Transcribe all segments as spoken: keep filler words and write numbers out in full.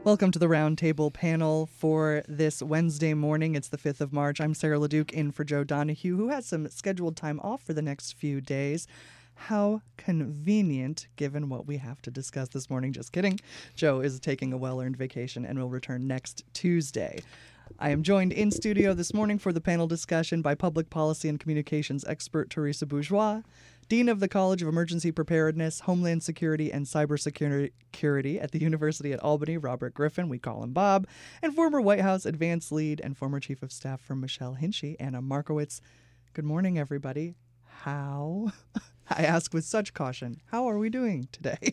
Welcome to the Roundtable panel for this Wednesday morning. It's the fifth of March. I'm Sarah LeDuc in for Joe Donahue, who has some scheduled time off for the next few days. How convenient, given what we have to discuss this morning. Just kidding. Joe is taking a well-earned vacation and will return next Tuesday. I am joined in studio this morning for the panel discussion by public policy and communications expert Teresa Bourgeois, Dean of the College of Emergency Preparedness, Homeland Security, and Cybersecurity at the University at Albany, Robert Griffin, we call him Bob, and former White House advance lead and former Chief of Staff for Michelle Hinchy, Anna Markowitz. Good morning, everybody. How? I ask with such caution, how are we doing today?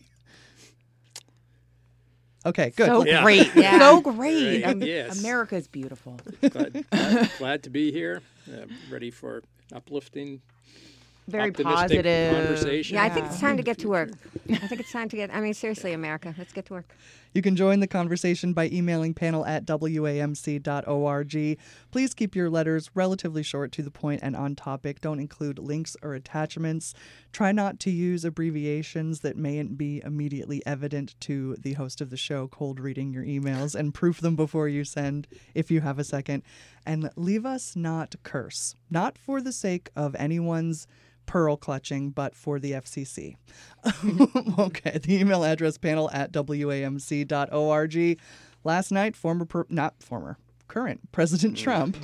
Okay, good. So Yeah. great. Yeah. So great. Right. Um, Yes. America's beautiful. Glad, glad, glad to be here. Uh, ready for uplifting, Very optimistic positive. conversation. Yeah, I think it's time to get to work. I think it's time to get, I mean, seriously, America, let's get to work. You can join the conversation by emailing panel at w a m c dot org. Please keep your letters relatively short, to the point, and on topic. Don't include links or attachments. Try not to use abbreviations that mayn't be immediately evident to the host of the show cold reading your emails, and proof them before you send if you have a second. And leave us not curse, not for the sake of anyone's pearl clutching, but for the F C C. Okay, the email address panel at w a m c dot org. Last night, former, per, not former, current President Trump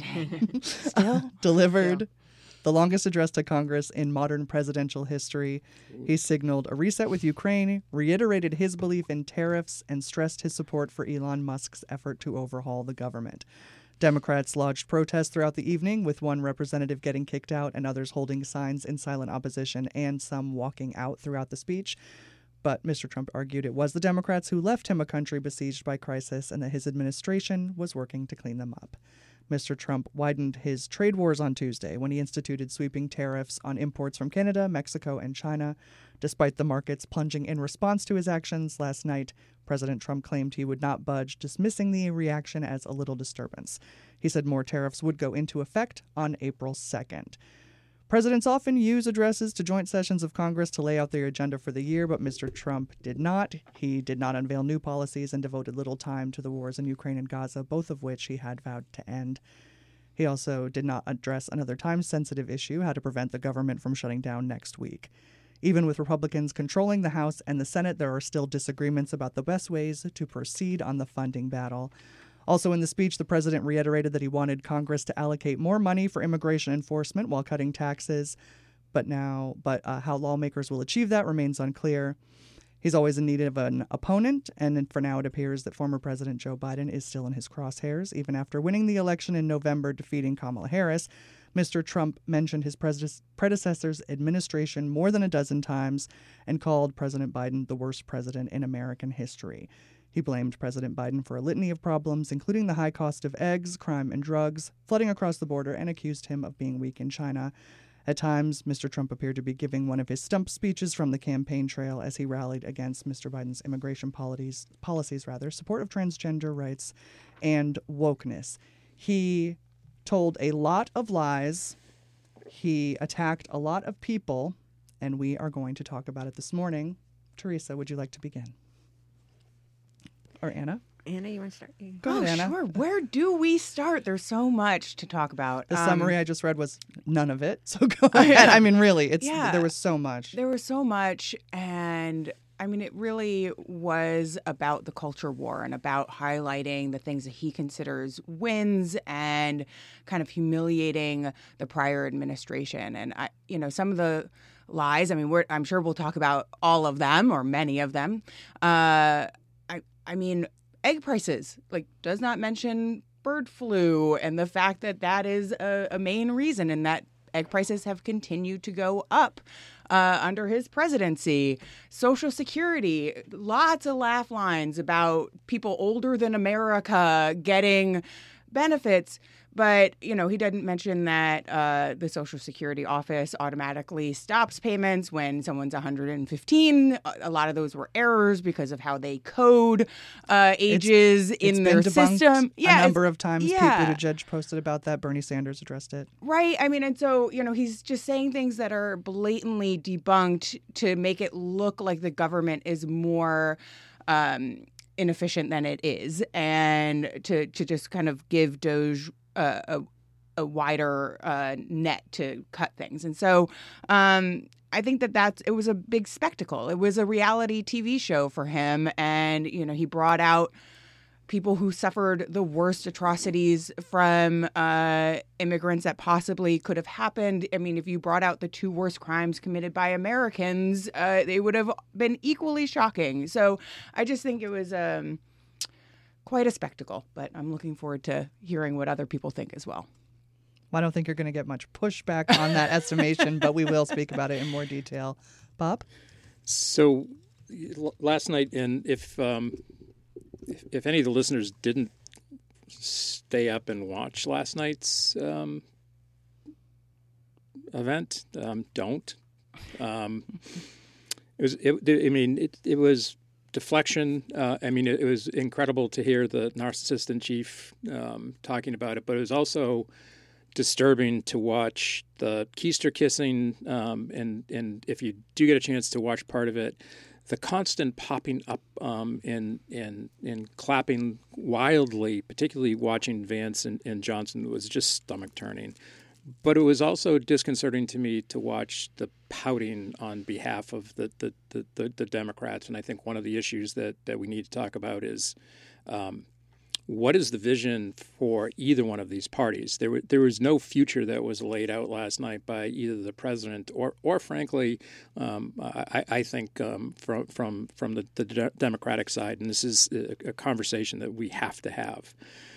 Still? delivered Still. the longest address to Congress in modern presidential history. He signaled a reset with Ukraine, reiterated his belief in tariffs, and stressed his support for Elon Musk's effort to overhaul the government. Democrats lodged protests throughout the evening, with one representative getting kicked out and others holding signs in silent opposition and some walking out throughout the speech. But Mister Trump argued it was the Democrats who left him a country besieged by crisis and that his administration was working to clean them up. Mister Trump widened his trade wars on Tuesday when he instituted sweeping tariffs on imports from Canada, Mexico, and China. Despite the markets plunging in response to his actions last night, President Trump claimed he would not budge, dismissing the reaction as a little disturbance. He said more tariffs would go into effect on April second. Presidents often use addresses to joint sessions of Congress to lay out their agenda for the year, but Mister Trump did not. He did not unveil new policies and devoted little time to the wars in Ukraine and Gaza, both of which he had vowed to end. He also did not address another time-sensitive issue, how to prevent the government from shutting down next week. Even with Republicans controlling the House and the Senate, there are still disagreements about the best ways to proceed on the funding battle. Also in the speech, the president reiterated that he wanted Congress to allocate more money for immigration enforcement while cutting taxes. But now, but uh, how lawmakers will achieve that remains unclear. He's always in need of an opponent, and for now it appears that former President Joe Biden is still in his crosshairs. Even after winning the election in November, defeating Kamala Harris, Mister Trump mentioned his pres- predecessor's administration more than a dozen times and called President Biden the worst president in American history. He blamed President Biden for a litany of problems, including the high cost of eggs, crime and drugs, flooding across the border, and accused him of being weak in China. At times, Mister Trump appeared to be giving one of his stump speeches from the campaign trail as he rallied against Mister Biden's immigration policies, policies rather, support of transgender rights, and wokeness. He told a lot of lies. He attacked a lot of people, and we are going to talk about it this morning. Teresa, would you like to begin? Or Anna? Anna, you want to start? Go oh, ahead, Anna. sure. Where do we start? There's so much to talk about. The Um, summary I just read was none of it, so go ahead. I mean, really, it's Yeah. there was so much. There was so much, and I mean, it really was about the culture war and about highlighting the things that he considers wins and kind of humiliating the prior administration. And I, you know, some of the lies. I mean, we're, I'm sure we'll talk about all of them or many of them. Uh, I, I mean, egg prices, like, does not mention bird flu and the fact that that is a, a main reason, and that egg prices have continued to go up uh, under his presidency. Social Security, lots of laugh lines about people older than America getting benefits. But, you know, he didn't mention that uh, the Social Security office automatically stops payments when someone's one hundred fifteen. A lot of those were errors because of how they code uh, ages it's, in it's their been debunked system. a number of times. yeah. Pete Buttigieg posted about that. Bernie Sanders addressed it. Right. I mean, and so, you know, he's just saying things that are blatantly debunked to make it look like the government is more um, inefficient than it is, and to to just kind of give Doge uh, a a wider uh, net to cut things. And so um, I think that that's, it was a big spectacle. It was a reality T V show for him. And, you know, he brought out people who suffered the worst atrocities from uh, immigrants that possibly could have happened. I mean, if you brought out the two worst crimes committed by Americans, uh, they would have been equally shocking. So I just think it was um, quite a spectacle. But I'm looking forward to hearing what other people think as well. I don't think you're going to get much pushback on that estimation, but we will speak about it in more detail. Bob? So l- last night, and if, um, if if any of the listeners didn't stay up and watch last night's um, event, um, don't. Um, it was. It, I mean, it it was deflection. Uh, I mean, it, it was incredible to hear the narcissist in chief um, talking about it, but it was also disturbing to watch the keister kissing, um, and and if you do get a chance to watch part of it, the constant popping up um, and and and clapping wildly, particularly watching Vance and, and Johnson, was just stomach turning. But it was also disconcerting to me to watch the pouting on behalf of the the, the, the, the Democrats. And I think one of the issues that, that we need to talk about is um, what is the vision for either one of these parties? There, w- there was no future that was laid out last night by either the president or, or frankly, um, I, I think um, from from from the, the de- Democratic side. And this is a, a conversation that we have to have.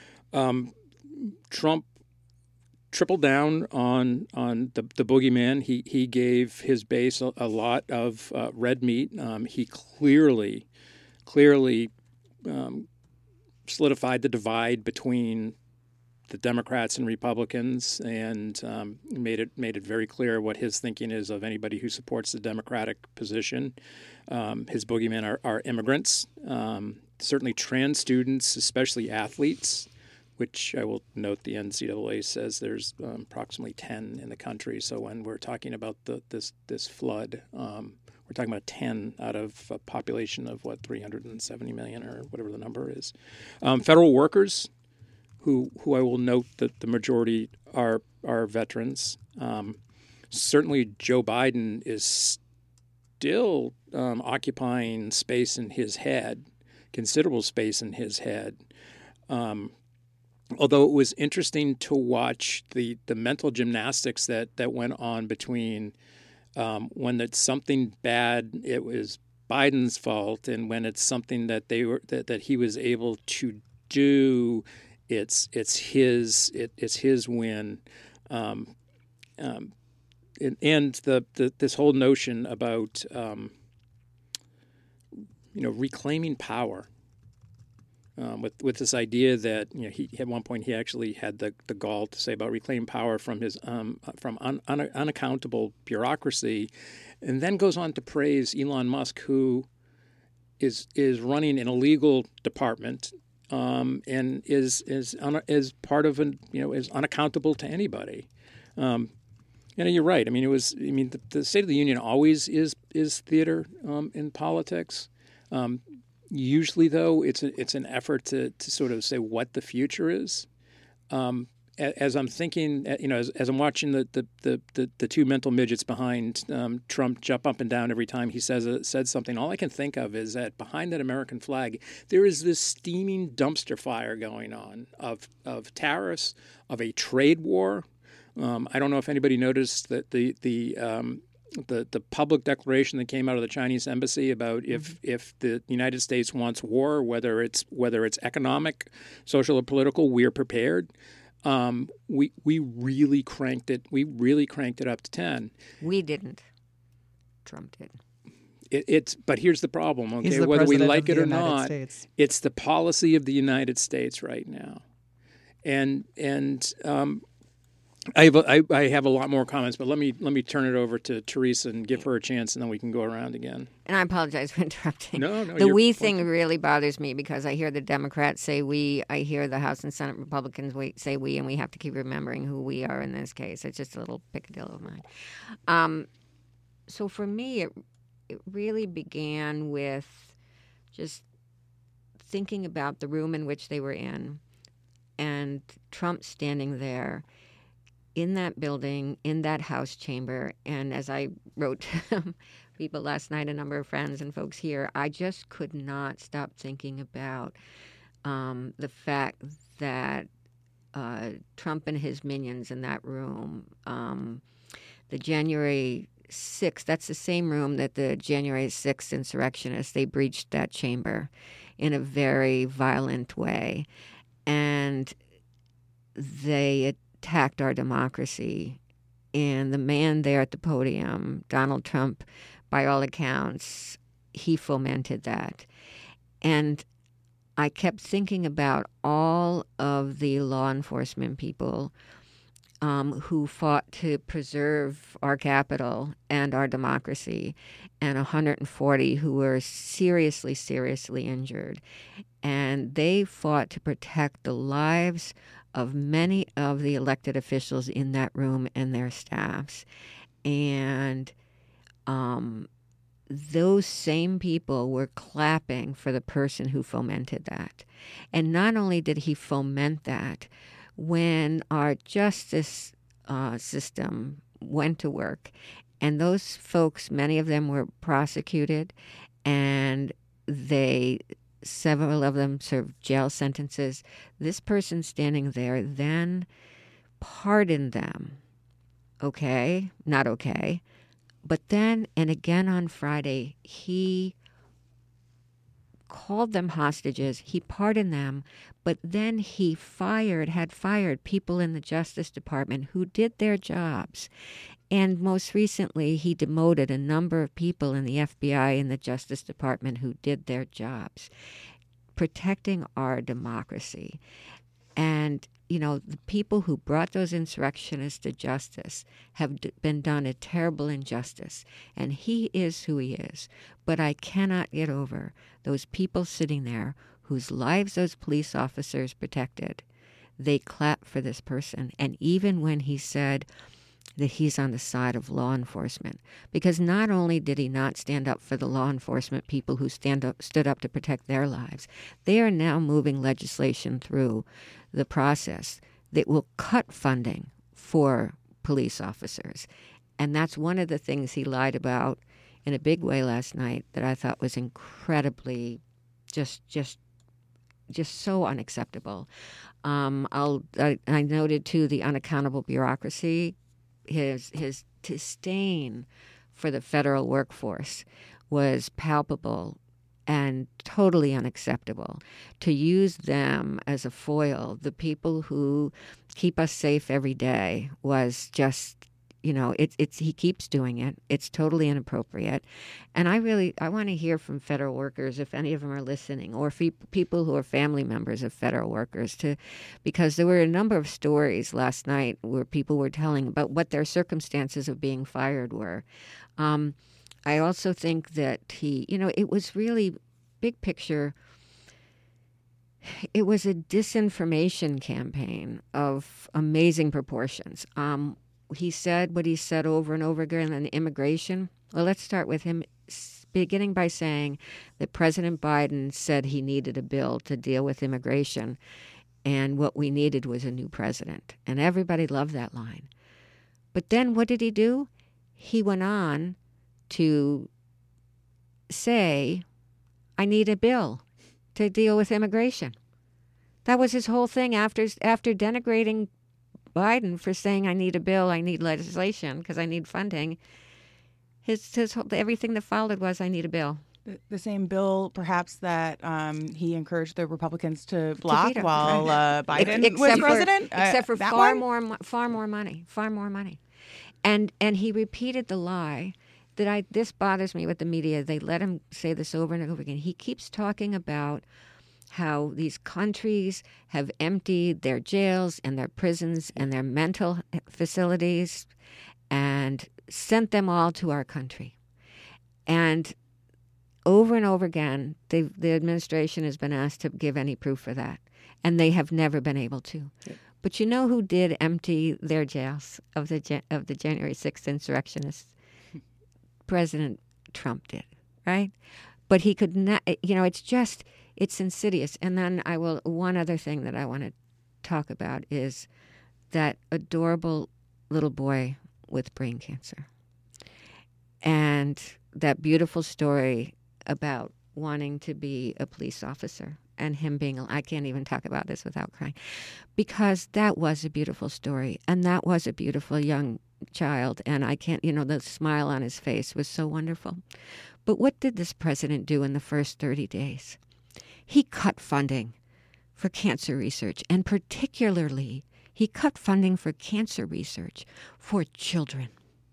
Um, Trump tripled down on on the, the boogeyman. He he gave his base a, a lot of uh, red meat. Um, he clearly, clearly. Um, solidified the divide between the Democrats and Republicans, and um, made it made it very clear what his thinking is of anybody who supports the Democratic position. Um, his boogeymen are, are immigrants, um, certainly trans students, especially athletes, which I will note the N C double A says there's um, approximately ten in the country. So when we're talking about the, this this flood, um, we're talking about ten out of a population of, what, three hundred seventy million or whatever the number is. Um, federal workers, who who I will note that the majority are are veterans. Um, certainly Joe Biden is still um, occupying space in his head, considerable space in his head. Um, although it was interesting to watch the, the mental gymnastics that, that went on between Um, when it's something bad, it was Biden's fault, and when it's something that they were that, that he was able to do, it's it's his it, it's his win, um, um, and, and the, the this whole notion about um, you know reclaiming power. Um, with with this idea that, you know, he at one point he actually had the, the gall to say about reclaiming power from his um, from un, un, unaccountable bureaucracy, and then goes on to praise Elon Musk, who is is running an illegal department um, and is is un, is part of an you know is unaccountable to anybody. Um, you know, you're right. I mean, it was. I mean, the, the State of the Union always is is theater um, in politics. Um, Usually, though, it's a, it's an effort to, to sort of say what the future is. Um, as I'm thinking, you know, as, as I'm watching the the, the, the, the two mental midgets behind um, Trump jump up and down every time he says a, said something, all I can think of is that behind that American flag, there is this steaming dumpster fire going on of of tariffs, of a trade war. Um, I don't know if anybody noticed that the the um, The, the public declaration that came out of the Chinese embassy about if mm-hmm. if the United States wants war, whether it's whether it's economic, social, or political, we're prepared. Um, we we really cranked it. We really cranked it up to ten. We didn't. Trump did. It, it's but here's the problem. Okay, He's the whether we president like of it the or United not, States. It's the policy of the United States right now, and and. Um, I have, a, I, I have a lot more comments, but let me let me turn it over to Teresa and give her a chance, and then we can go around again. And I apologize for interrupting. No, no. The we thing really bothers me because I hear the Democrats say we, I hear the House and Senate Republicans say we, and we have to keep remembering who we are in this case. It's just a little picadillo of mine. Um, so for me, it it really began with just thinking about the room in which they were in and Trump standing there in that building, in that House chamber. And as I wrote to people last night, a number of friends and folks here, I just could not stop thinking about um, the fact that uh, Trump and his minions in that room, um, the January sixth, that's the same room that the January sixth insurrectionists, they breached that chamber in a very violent way. And they attacked our democracy. And the man there at the podium, Donald Trump, by all accounts, he fomented that. And I kept thinking about all of the law enforcement people um, who fought to preserve our capital and our democracy, and one hundred forty who were seriously, seriously injured. And they fought to protect the lives of many of the elected officials in that room and their staffs. And um, those same people were clapping for the person who fomented that. And not only did he foment that, when our justice uh, system went to work, and those folks, many of them were prosecuted, and they, several of them served jail sentences, this person standing there then pardoned them. Okay, not okay. But then, and again on Friday, he called them hostages, he pardoned them, but then he fired, had fired people in the Justice Department who did their jobs. And most recently, he demoted a number of people in the F B I and the Justice Department who did their jobs, protecting our democracy. And, you know, the people who brought those insurrectionists to justice have d- been done a terrible injustice. And he is who he is. But I cannot get over those people sitting there whose lives those police officers protected. They clapped for this person. And even when he said that he's on the side of law enforcement, because not only did he not stand up for the law enforcement people who stand up, stood up to protect their lives, they are now moving legislation through the process that will cut funding for police officers. And that's one of the things he lied about in a big way last night that I thought was incredibly just just just so unacceptable. Um, I'll, I, I noted, too, the unaccountable bureaucracy. His his disdain for the federal workforce was palpable and totally unacceptable. To use them as a foil, the people who keep us safe every day, was just, you know, it's it's he keeps doing it. It's totally inappropriate. And I really, I want to hear from federal workers, if any of them are listening, or fe- people who are family members of federal workers, to, because there were a number of stories last night where people were telling about what their circumstances of being fired were. Um, I also think that he, you know, it was really, big picture, it was a disinformation campaign of amazing proportions. Um, he said what he said over and over again on immigration. Well, let's start with him beginning by saying that President Biden said he needed a bill to deal with immigration, and what we needed was a new president. And everybody loved that line. But then what did he do? He went on to say, I need a bill to deal with immigration. That was his whole thing after after denigrating Biden for saying, I need a bill, I need legislation because I need funding. His, his whole, everything that followed was, I need a bill. The, the same bill, perhaps, that um, he encouraged the Republicans to block veto, while uh, Biden except was for, president. Except for uh, far one? more, mo- far more money, far more money. And and he repeated the lie that I. This bothers me with the media. They let him say this over and over again. He keeps talking about how these countries have emptied their jails and their prisons and their mental facilities and sent them all to our country. And over and over again, the the administration has been asked to give any proof for that, and they have never been able to. Yeah. But you know who did empty their jails of the of the January sixth insurrectionists? President Trump did, right? But he could not. You know, it's just It's insidious. And then I will, one other thing that I want to talk about is that adorable little boy with brain cancer. And that beautiful story about wanting to be a police officer and him being, I can't even talk about this without crying, because that was a beautiful story. And that was a beautiful young child. And I can't, you know, the smile on his face was so wonderful. But what did this president do in the first thirty days? He cut funding for cancer research, and particularly he cut funding for cancer research for children.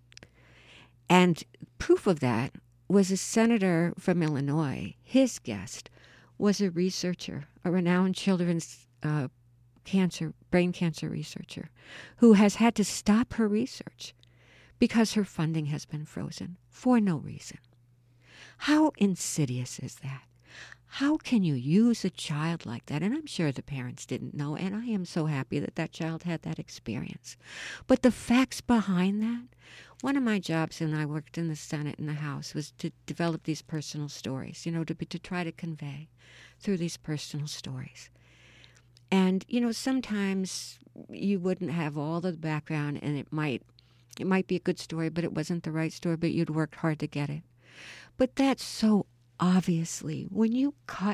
And proof of that was a senator from Illinois. His guest was a researcher, a renowned children's uh, cancer, brain cancer researcher, who has had to stop her research because her funding has been frozen for no reason. How insidious is that? How can you use a child like that? And I'm sure the parents didn't know, and I am so happy that that child had that experience. But the facts behind that, one of my jobs when I worked in the Senate and the House was to develop these personal stories, you know, to, to try to convey through these personal stories. And, you know, sometimes you wouldn't have all the background, and it might, it might be a good story, but it wasn't the right story, but you'd worked hard to get it. But that's so obviously, when you cut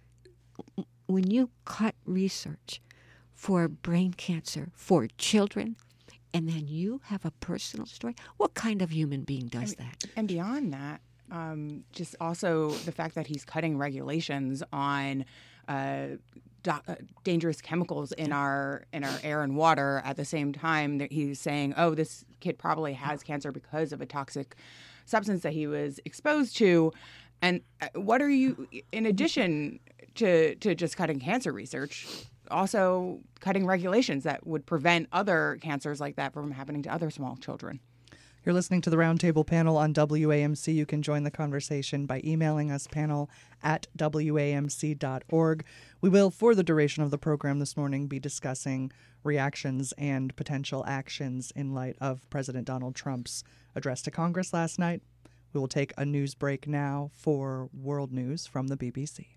when you cut research for brain cancer for children, and then you have a personal story, what kind of human being does that? And beyond that, um, just also the fact that he's cutting regulations on uh, do- uh, dangerous chemicals in our in our air and water at the same time that he's saying, oh, this kid probably has cancer because of a toxic substance that he was exposed to. And what are you, in addition to, to just cutting cancer research, also cutting regulations that would prevent other cancers like that from happening to other small children? You're listening to the Roundtable panel on W A M C. You can join the conversation by emailing us, panel at W A M C dot org. We will, for the duration of the program this morning, be discussing reactions and potential actions in light of President Donald Trump's address to Congress last night. We will take a news break now for world news from the B B C.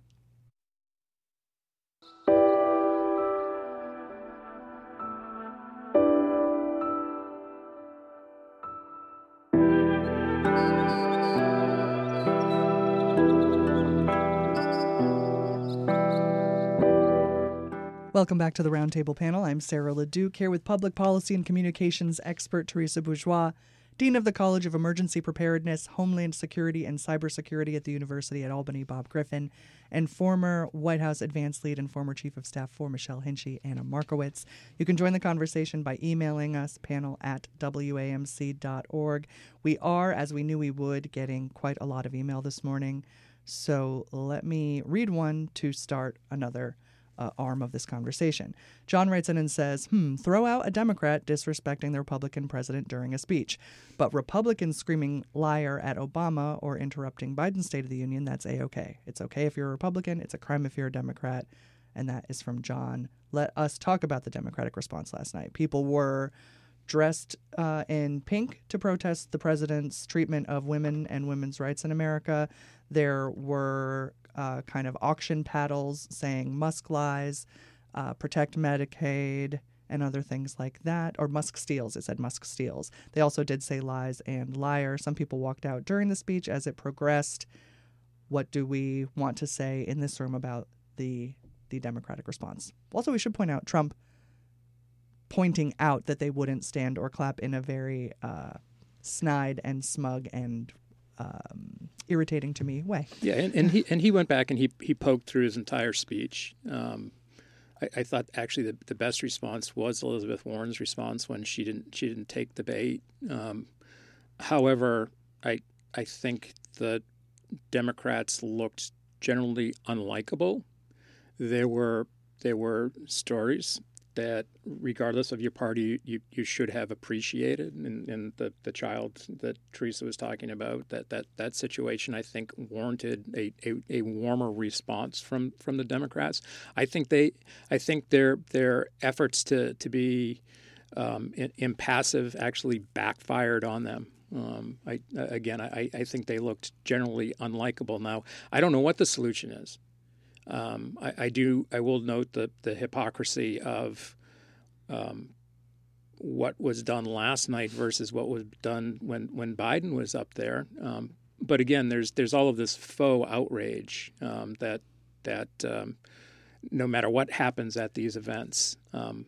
Welcome back to the Roundtable panel. I'm Sarah LeDuc here with public policy and communications expert Teresa Bourgeois, Dean of the College of Emergency Preparedness, Homeland Security, and Cybersecurity at the University at Albany, Bob Griffin, and former White House Advanced Lead and former Chief of Staff for Michelle Hinchy, Anna Markowitz. You can join the conversation by emailing us, panel at W A M C dot org. We are, as we knew we would, getting quite a lot of email this morning, so let me read one to start another Uh, arm of this conversation. John writes in and says, hmm, throw out a Democrat disrespecting the Republican president during a speech. But Republicans screaming liar at Obama or interrupting Biden's State of the Union, that's A-okay. It's okay if you're a Republican. It's a crime if you're a Democrat. And that is from John. Let us talk about the Democratic response last night. People were dressed uh, in pink to protest the president's treatment of women and women's rights in America. There were Uh, kind of auction paddles saying Musk lies, uh, protect Medicaid, and other things like that. Or Musk steals. It said Musk steals. They also did say lies and liar. Some people walked out during the speech as it progressed. What do we want to say in this room about the the Democratic response? Also, we should point out Trump pointing out that they wouldn't stand or clap in a very uh, snide and smug and Um, irritating to me way. Yeah, and, and he and he went back and he he poked through his entire speech. Um, I, I thought actually the, the best response was Elizabeth Warren's response when she didn't she didn't take the bait. Um, however, I I think the Democrats looked generally unlikable. There were there were stories that, regardless of your party, you, you should have appreciated. And, and the, the child that Teresa was talking about, that that, that situation, I think, warranted a, a, a warmer response from, from the Democrats. I think they, I think their their efforts to to be um, impassive actually backfired on them. Um, I again, I, I think they looked generally unlikable. Now, I don't know what the solution is. Um, I, I do. I will note the the hypocrisy of um, what was done last night versus what was done when, when Biden was up there. Um, but again, there's there's all of this faux outrage um, that that um, no matter what happens at these events, um,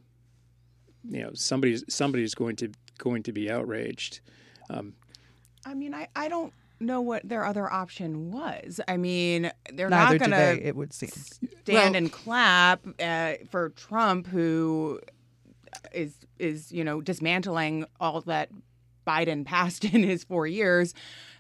you know, somebody's somebody's going to going to be outraged. Um, I mean, I, I don't know what their other option was. I mean, they're Neither not do going they, to it would seem. stand Well- and clap uh, for Trump, who is is you know dismantling all that Biden passed in his four years,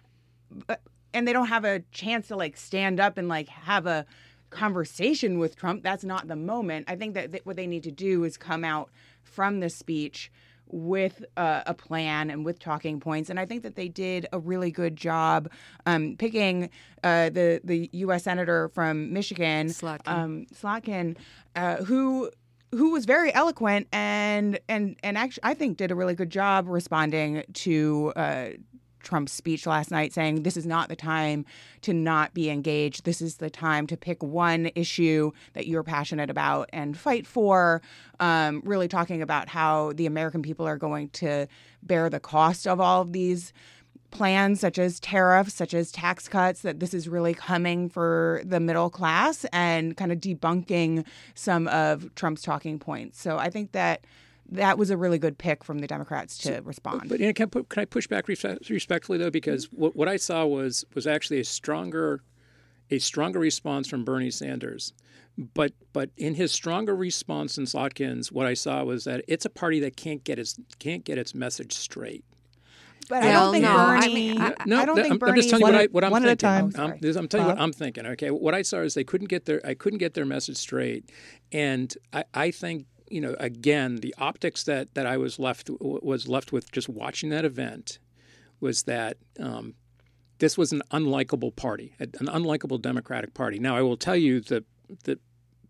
but, and they don't have a chance to like stand up and like have a conversation with Trump. That's not the moment. I think that th- what they need to do is come out from this speech with uh, a plan and with talking points. And I think that they did a really good job um, picking uh, the the U S senator from Michigan, Slotkin. um, Slotkin, uh, who who was very eloquent and and and actually I think did a really good job responding to uh, Trump's speech last night, saying this is not the time to not be engaged. This is the time to pick one issue that you're passionate about and fight for. Um, really talking about how the American people are going to bear the cost of all of these plans, such as tariffs, such as tax cuts, that this is really coming for the middle class, and kind of debunking some of Trump's talking points. So I think that that was a really good pick from the Democrats to respond. But you know, can, I put, can I push back respe- respectfully though? Because what, what I saw was was actually a stronger a stronger response from Bernie Sanders. But but in his stronger response than Slotkin's, what I saw was that it's a party that can't get its can't get its message straight. But I Well, don't think no, I Bernie. mean, I- No, I don't no, think I'm, I'm Bernie. just telling you One what, I, at- what I'm one at a thinking. time. Oh, sorry. I'm, this- I'm telling you what Bob? I'm thinking. Okay, what I saw is they couldn't get their I couldn't get their message straight, and I, I think you know again the optics that, that I was left was left with just watching that event was that um, this was an unlikable party, an unlikable Democratic Party. Now I will tell you that that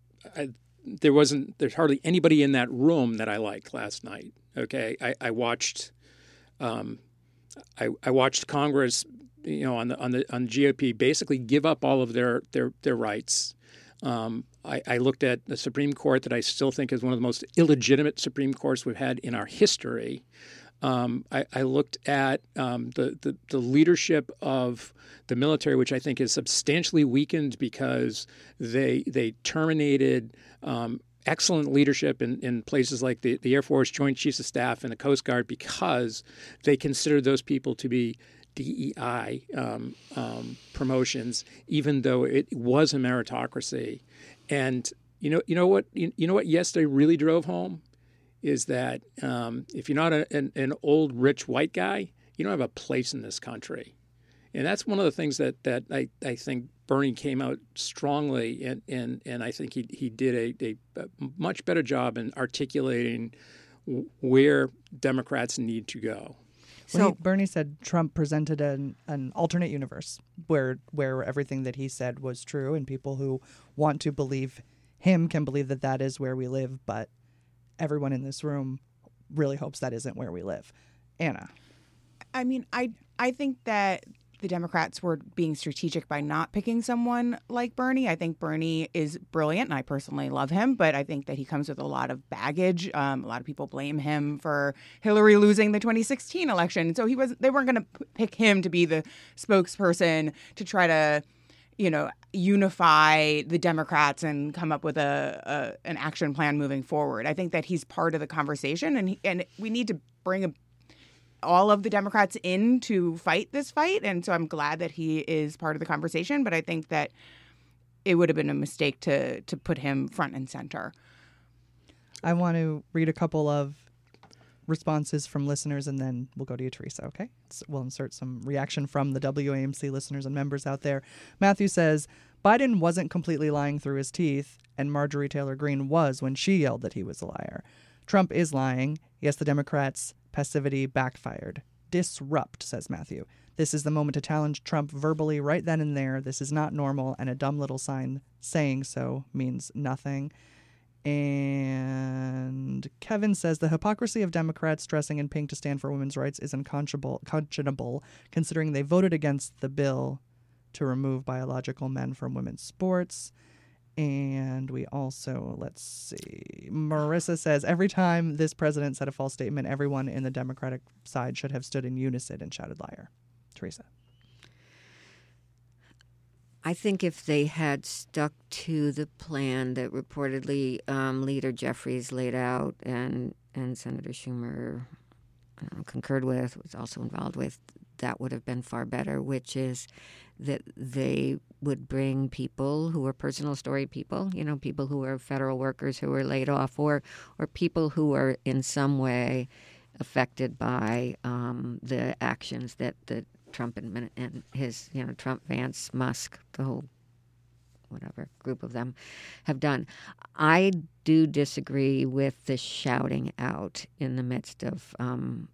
I, there wasn't there's hardly anybody in that room that I liked last night. Okay, I, I watched. Um, I, I watched Congress, you know, on the on the on G O P basically give up all of their their their rights. Um, I, I looked at the Supreme Court that I still think is one of the most illegitimate Supreme Courts we've had in our history. Um, I, I looked at um, the, the the leadership of the military, which I think is substantially weakened because they they terminated. Um, excellent leadership in, in places like the, the Air Force, Joint Chiefs of Staff, and the Coast Guard because they considered those people to be D E I um, um, promotions, even though it was a meritocracy. And you know, you know what, you, you know what yesterday really drove home is that um, if you're not a, an, an old rich white guy, you don't have a place in this country. And that's one of the things that, that I, I think Bernie came out strongly, and, and, and I think he he did a, a, a much better job in articulating where Democrats need to go. So So- Bernie said Trump presented an, an alternate universe where where everything that he said was true, and people who want to believe him can believe that that is where we live, but everyone in this room really hopes that isn't where we live. Anna. I mean, I I think that the Democrats were being strategic by not picking someone like Bernie. I think Bernie is brilliant, and I personally love him, but I think that he comes with a lot of baggage. Um, a lot of people blame him for Hillary losing the twenty sixteen election, so he was they weren't going to pick him to be the spokesperson to try to, you know, unify the Democrats and come up with a, a an action plan moving forward. I think that he's part of the conversation, and he, and we need to bring a all of the Democrats in to fight this fight. And so I'm glad that he is part of the conversation. But I think that it would have been a mistake to to put him front and center. I want to read a couple of responses from listeners, and then we'll go to you, Teresa, okay? So we'll insert some reaction from the W A M C listeners and members out there. Matthew says, Biden wasn't completely lying through his teeth, and Marjorie Taylor Greene was when she yelled that he was a liar. Trump is lying. Yes, the Democrats' passivity backfired. Disrupt, says Matthew. This is the moment to challenge Trump verbally right then and there. This is not normal, and a dumb little sign saying so means nothing. And Kevin says the hypocrisy of Democrats dressing in pink to stand for women's rights is unconscionable, conscionable, considering they voted against the bill to remove biological men from women's sports. And we also, let's see, Marissa says, every time this president said a false statement, everyone in the Democratic side should have stood in unison and shouted liar. Teresa. I think if they had stuck to the plan that reportedly um, Leader Jeffries laid out and, and Senator Schumer uh, concurred with, was also involved with, that would have been far better, which is that they would bring people who are personal story people, you know, people who are federal workers who were laid off, or or people who are in some way affected by um, the actions that the Trump and, and his, you know, Trump, Vance, Musk, the whole whatever group of them have done. I do disagree with the shouting out in the midst of um,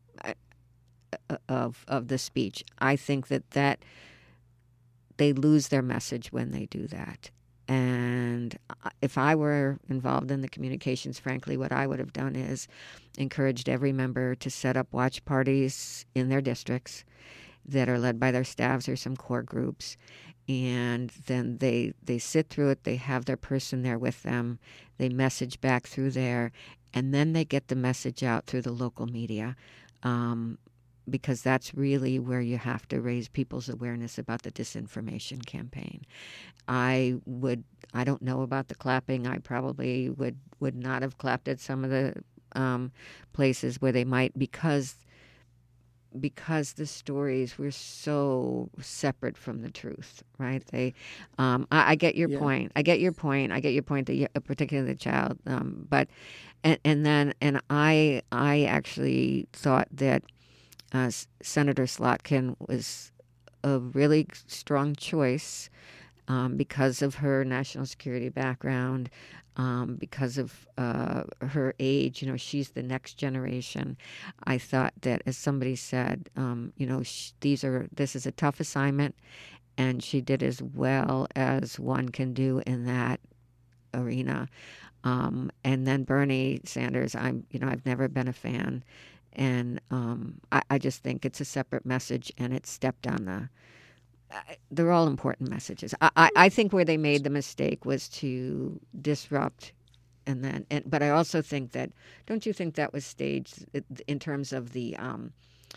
of of the speech. I think that that they lose their message when they do that. And if I were involved in the communications, frankly, what I would have done is encouraged every member to set up watch parties in their districts that are led by their staffs or some core groups. And then they, they sit through it, they have their person there with them, they message back through there, and then they get the message out through the local media. Um, because that's really where you have to raise people's awareness about the disinformation campaign. I would, I don't know about the clapping. I probably would, would not have clapped at some of the um, places where they might, because because the stories were so separate from the truth, right? They, um, I, I get your Yeah. point. I get your point. I get your point that you, particularly the child, um, but, and, and then, and I, I actually thought that Uh, Senator Slotkin was a really strong choice um, because of her national security background, um, because of uh, her age. You know, she's the next generation. I thought that, as somebody said, um, you know, sh- these are this is a tough assignment, and she did as well as one can do in that arena. Um, and then Bernie Sanders, I'm, you know, I've never been a fan. And um, I, I just think it's a separate message, and it's stepped on the. Uh, they're all important messages. I, I, I think where they made the mistake was to disrupt, and then. And, but I also think that, don't you think that was staged in terms of the um,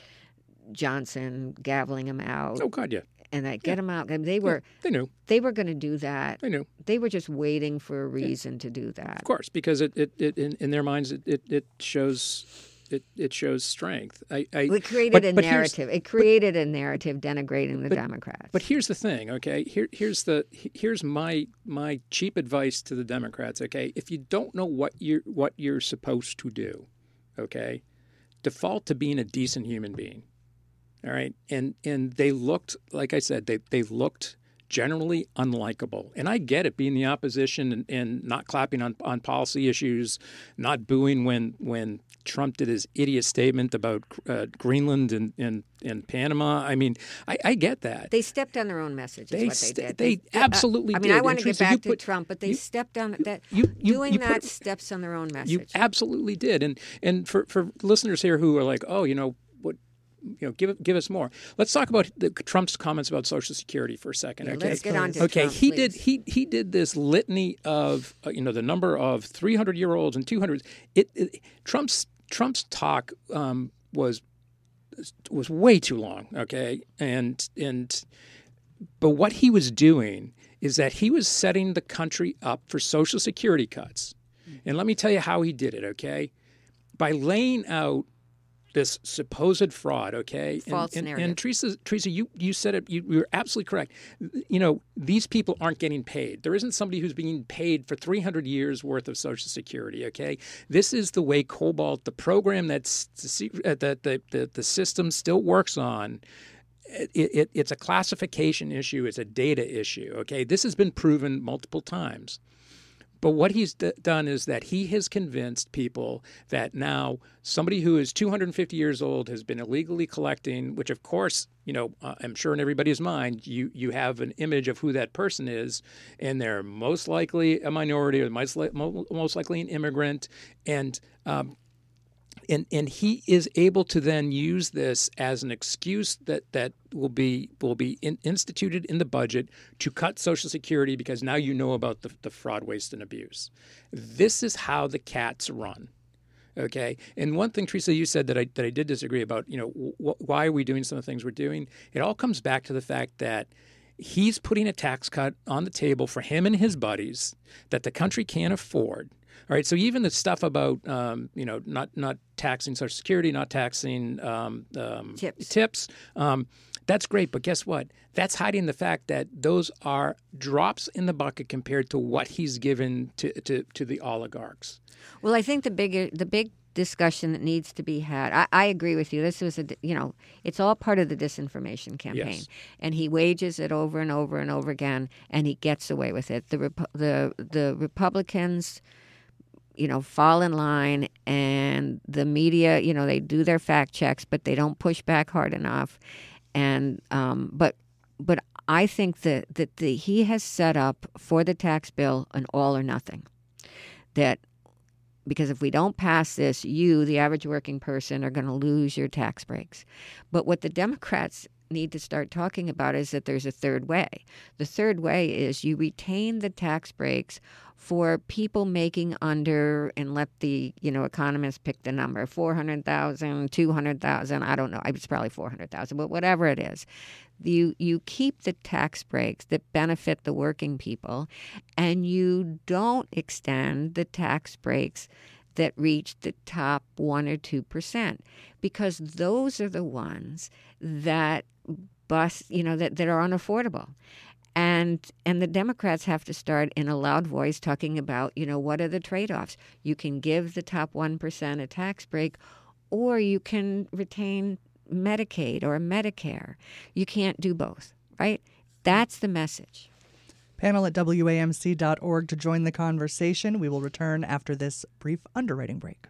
Johnson gaveling him out? Oh God, yeah. And that get him out. And they were. Yeah, they knew. They were going to do that. They knew. They were just waiting for a reason yeah. to do that. Of course, because it, it, it in, in their minds it, it, it shows. It, it shows strength. I, I, it created but, a but narrative. It created but, a narrative denigrating the but, Democrats. But here's the thing, okay? Here, here's the here's my my cheap advice to the Democrats, okay? If you don't know what you're what you're supposed to do, okay, default to being a decent human being, all right? And and they looked, like I said, they they looked generally unlikable. And I get it, being the opposition and, and not clapping on, on policy issues, not booing when when Trump did his idiot statement about uh, Greenland and, and, and Panama. I mean, I, I get that. They stepped on their own message, is they what they st- did. They, they absolutely uh, I mean, did. I want to get back to put, Trump, but they you, stepped on that. You, you, doing you that put, steps on their own message. You absolutely did. And and for, for listeners here who are like, oh, you know, what, you know, give give us more. Let's talk about the, Trump's comments about Social Security for a second. Yeah, okay, let's get on to okay. Trump, he please. did he he did this litany of uh, you know the number of three hundred year olds and two hundred. It, it Trump's Trump's talk um, was was way too long. Okay, and and but what he was doing is that he was setting the country up for Social Security cuts. And let me tell you how he did it. Okay, by laying out this supposed fraud, okay? False and, and, narrative. and Teresa, Teresa, you, you said it, you, you were absolutely correct. You know, these people aren't getting paid. There isn't somebody who's being paid for three hundred years worth of Social Security, okay? This is the way Cobalt, the program that's, that the, the, the, the system still works on, It, it, it's a classification issue. It's a data issue, okay? This has been proven multiple times. But what he's d- done is that he has convinced people that now somebody who is two hundred fifty years old has been illegally collecting, which of course, you know, uh, I'm sure in everybody's mind, you you have an image of who that person is, and they're most likely a minority or most, li- most likely an immigrant. And um, and and he is able to then use this as an excuse that that will be will be in, instituted in the budget to cut Social Security because now you know about the, the fraud, waste, and abuse. This is how the cats run. Okay, and one thing, Teresa, you said that I that I did disagree about. You know, wh- why are we doing some of the things we're doing? It all comes back to the fact that he's putting a tax cut on the table for him and his buddies that the country can't afford. All right, so even the stuff about um, you know not not taxing Social Security, not taxing um, um, Tips. tips, um, that's great. But guess what? That's hiding the fact that those are drops in the bucket compared to what he's given to to, to the oligarchs. Well, I think the bigger the big discussion that needs to be had. I, I agree with you. This was a you know it's all part of the disinformation campaign, Yes. and he wages it over and over and over again, and he gets away with it. The Repu- the the Republicans, you know, fall in line, and the media, you know, they do their fact checks, but they don't push back hard enough. And um, but but I think that that the, he has set up for the tax bill an all or nothing. That because if we don't pass this, you, the average working person, are going to lose your tax breaks. But what the Democrats need to start talking about is that there's a third way. The third way is you retain the tax breaks for people making under, and let the, you know, economists pick the number, four hundred thousand, two hundred thousand, I don't know, it's probably four hundred thousand, but whatever it is. You you keep the tax breaks that benefit the working people, and you don't extend the tax breaks that reach the top one or two percent, because those are the ones that bust, you know, that, that are unaffordable. And and the Democrats have to start in a loud voice talking about, you know, what are the trade-offs? You can give the top one percent a tax break, or you can retain Medicaid or Medicare. You can't do both, right? That's the message. Panel at W A M C dot org to join the conversation. We will return after this brief underwriting break.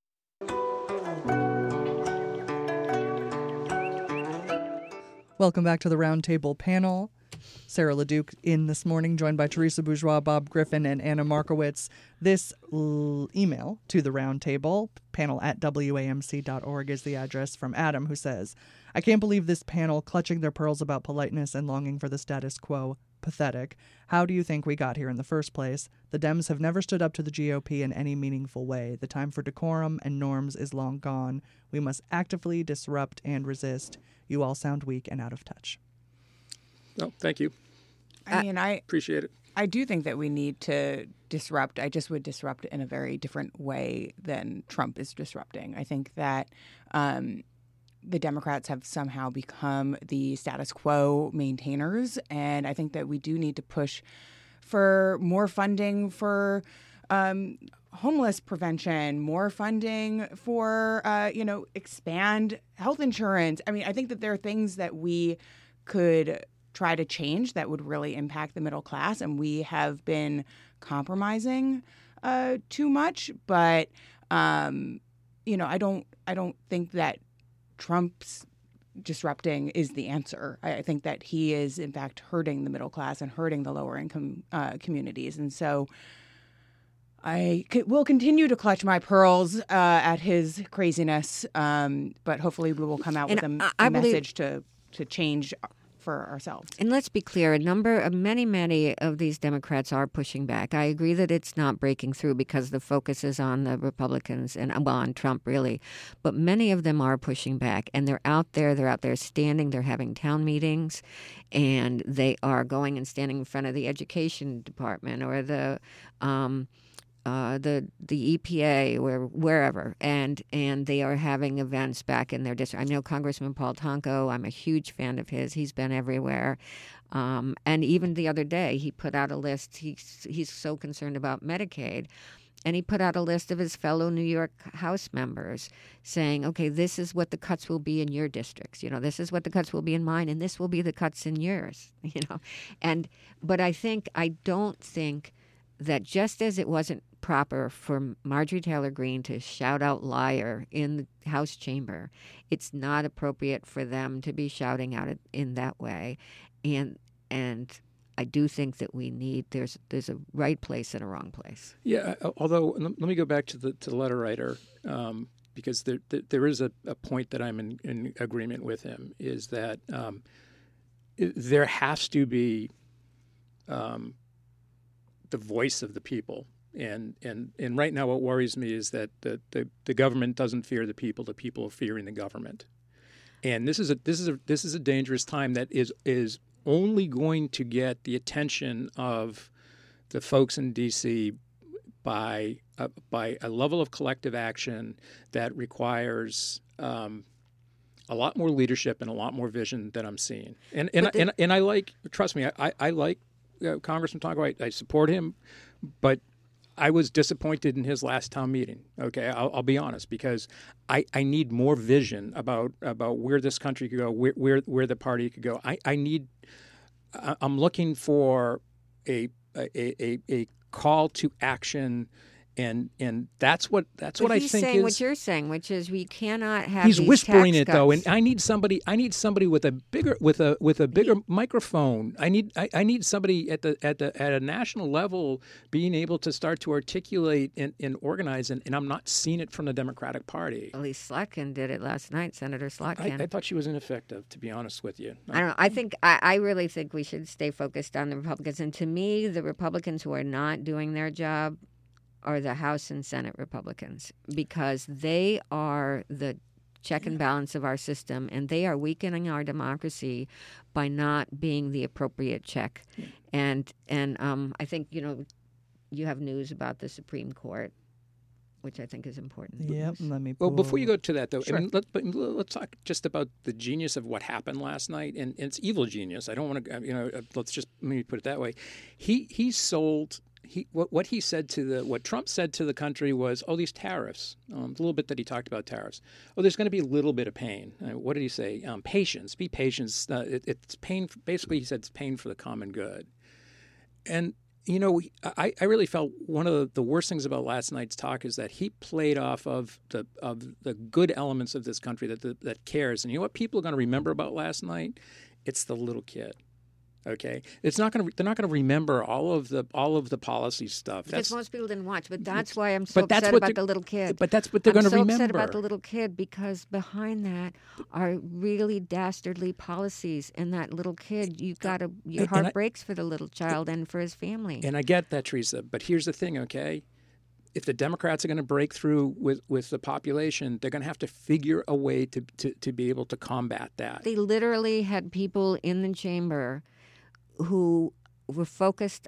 Welcome back to the Roundtable panel. Sarah LeDuc in this morning, joined by Teresa Bourgeois, Bob Griffin, and Anna Markowitz. This l- email to the Roundtable, panel at W A M C dot org, is the address from Adam, who says, I can't believe this panel clutching their pearls about politeness and longing for the status quo. Pathetic. How do you think we got here in the first place? The Dems have never stood up to the G O P in any meaningful way. The time for decorum and norms is long gone. We must actively disrupt and resist. You all sound weak and out of touch. Oh, thank you. I mean, I Appreciate it. I do think that we need to disrupt. I just would disrupt in a very different way than Trump is disrupting. I think that um, the Democrats have somehow become the status quo maintainers, and I think that we do need to push for more funding for um, homeless prevention, more funding for, uh, you know, expand health insurance. I mean, I think that there are things that we could try to change that would really impact the middle class, and we have been compromising uh, too much. But um, you know, I don't, I don't think that Trump's disrupting is the answer. I, I think that he is, in fact, hurting the middle class and hurting the lower income uh, communities, and so I c- will continue to clutch my pearls uh, at his craziness. Um, but hopefully, we will come out with And a, I- I a believe- message to to change for ourselves. And let's be clear, a number of many, many of these Democrats are pushing back. I agree that it's not breaking through because the focus is on the Republicans and, well, on Trump, really. But many of them are pushing back, and they're out there. They're out there standing. They're having town meetings, and they are going and standing in front of the education department or the um, Uh, the the E P A or wherever, and and they are having events back in their district. I know Congressman Paul Tonko. I'm a huge fan of his. He's been everywhere, um, and even the other day he put out a list. He's he's so concerned about Medicaid, and he put out a list of his fellow New York House members saying, "Okay, this is what the cuts will be in your districts. You know, this is what the cuts will be in mine, and this will be the cuts in yours." You know, and but I think I don't think that just as it wasn't proper for Marjorie Taylor Greene to shout out liar in the House chamber, it's not appropriate for them to be shouting out it in that way. And and I do think that we need, there's there's a right place and a wrong place. Yeah, although let me go back to the to the letter writer, um, because there there, there is a, a point that I'm in, in agreement with him, is that um, it, there has to be um, the voice of the people. And, and and right now what worries me is that the, the, the government doesn't fear the people, the people are fearing the government. And this is a this is a this is a dangerous time that is is only going to get the attention of the folks in D C by uh, by a level of collective action that requires um, a lot more leadership and a lot more vision than I'm seeing. And and the, and, and I like, trust me, I I like uh, Congressman Tom White. I support him, but I was disappointed in his last town meeting. Okay, I'll, I'll be honest, because I, I need more vision about about where this country could go, where where, where the party could go. I, I need. I'm looking for a a, a a call to action. And and that's what that's but what I he's think saying is what you're saying, which is we cannot have. He's these whispering tax it cuts. though, and I need somebody. I need somebody with a bigger with a with a bigger he, microphone. I need I, I need somebody at the at the at a national level being able to start to articulate and, and organize. And, and I'm not seeing it from the Democratic Party. At least Slotkin did it last night, Senator Slotkin. I, I thought she was ineffective, to be honest with you. I don't know. I think I, I really think we should stay focused on the Republicans. And to me, the Republicans who are not doing their job are the House and Senate Republicans, because they are the check and balance of our system, and they are weakening our democracy by not being the appropriate check. Yeah. And and um, I think, you know, you have news about the Supreme Court, which I think is important. Yep. Let me. Well, before you go to that, though, sure. I mean, let, but let's talk just about the genius of what happened last night, and, and it's evil genius. I don't want to, you know, let's just maybe put it that way. He he sold. He, what, what he said to the what Trump said to the country was, oh, these tariffs, um, a little bit that he talked about tariffs. Oh, there's going to be a little bit of pain. Uh, what did he say? Um, patience, be patient. Uh, it, it's pain. Basically, he said it's pain for the common good. And you know, I, I really felt one of the, the worst things about last night's talk is that he played off of the of the good elements of this country that the, that cares. And you know what people are going to remember about last night? It's the little kid. Okay, it's not going to. They're not going to remember all of the all of the policy stuff. Because that's, most people didn't watch, but that's why I'm so but that's upset what about the little kid. But that's what they're going to so remember. I'm so upset about the little kid because behind that are really dastardly policies, and that little kid, you got to your heart I, breaks for the little child and for his family. And I get that, Teresa. But here's the thing, okay? If the Democrats are going to break through with, with the population, they're going to have to figure a way to, to to be able to combat that. They literally had people in the chamber who were focused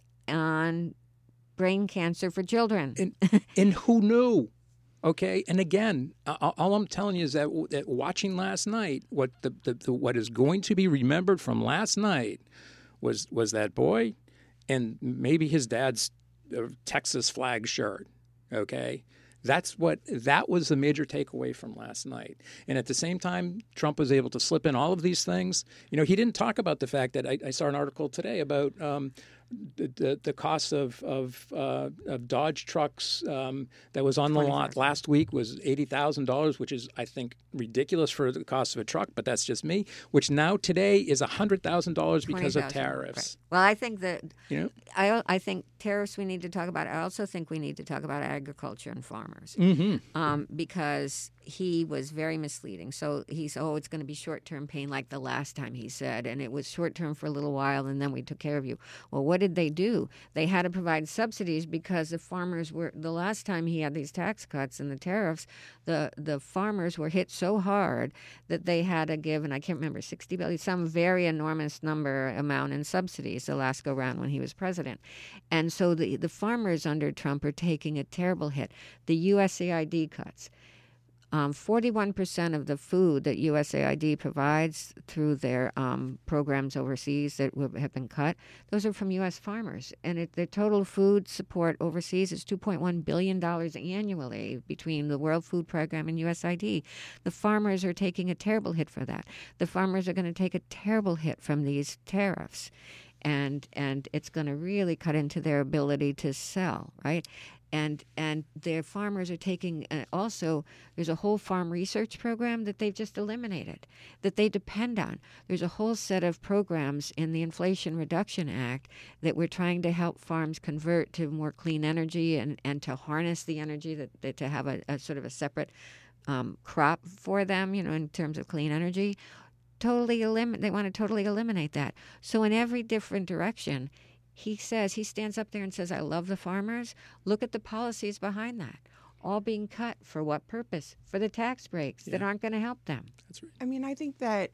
on brain cancer for children. And, and who knew? Okay, and again, all, all I'm telling you is that, that watching last night, what the, the, the what is going to be remembered from last night was was that boy, and maybe his dad's uh, Texas flag shirt. Okay, that's what that was the major takeaway from last night. And at the same time, Trump was able to slip in all of these things. You know, he didn't talk about the fact that I, I saw an article today about um, the, the the cost of of, uh, of Dodge trucks um, that was on the lot last week was eighty thousand dollars, which is, I think, ridiculous for the cost of a truck. But that's just me. Which now today is one hundred thousand dollars because of tariffs. Right. Well, I think that you know, I I think tariffs we need to talk about. I also think we need to talk about agriculture and farmers, mm-hmm. um, because he was very misleading. So he's, oh, it's going to be short-term pain like the last time he said, and it was short-term for a little while, and then we took care of you. Well, what did they do? They had to provide subsidies because the farmers were, the last time he had these tax cuts and the tariffs, the, the farmers were hit so hard that they had to give, and I can't remember, sixty billion dollars, some very enormous number amount in subsidies the last go-round when he was president. And so the, the farmers under Trump are taking a terrible hit. The U S A I D cuts. Um, forty-one percent of the food that U S A I D provides through their um, programs overseas that have been cut, those are from U S farmers. And it, their total food support overseas is two point one billion dollars annually between the World Food Program and U S A I D. The farmers are taking a terrible hit for that. The farmers are going to take a terrible hit from these tariffs. And and it's going to really cut into their ability to sell, right? And and their farmers are taking uh, also, there's a whole farm research program that they've just eliminated, that they depend on. There's a whole set of programs in the Inflation Reduction Act that we're trying to help farms convert to more clean energy and, and to harness the energy, that, that to have a, a sort of a separate um, crop for them, you know, in terms of clean energy, totally elim- they want to totally eliminate that. So in every different direction, he says, he stands up there and says, I love the farmers. Look at the policies behind that. All being cut for what purpose? For the tax breaks yeah. that aren't going to help them. That's right. I mean, I think that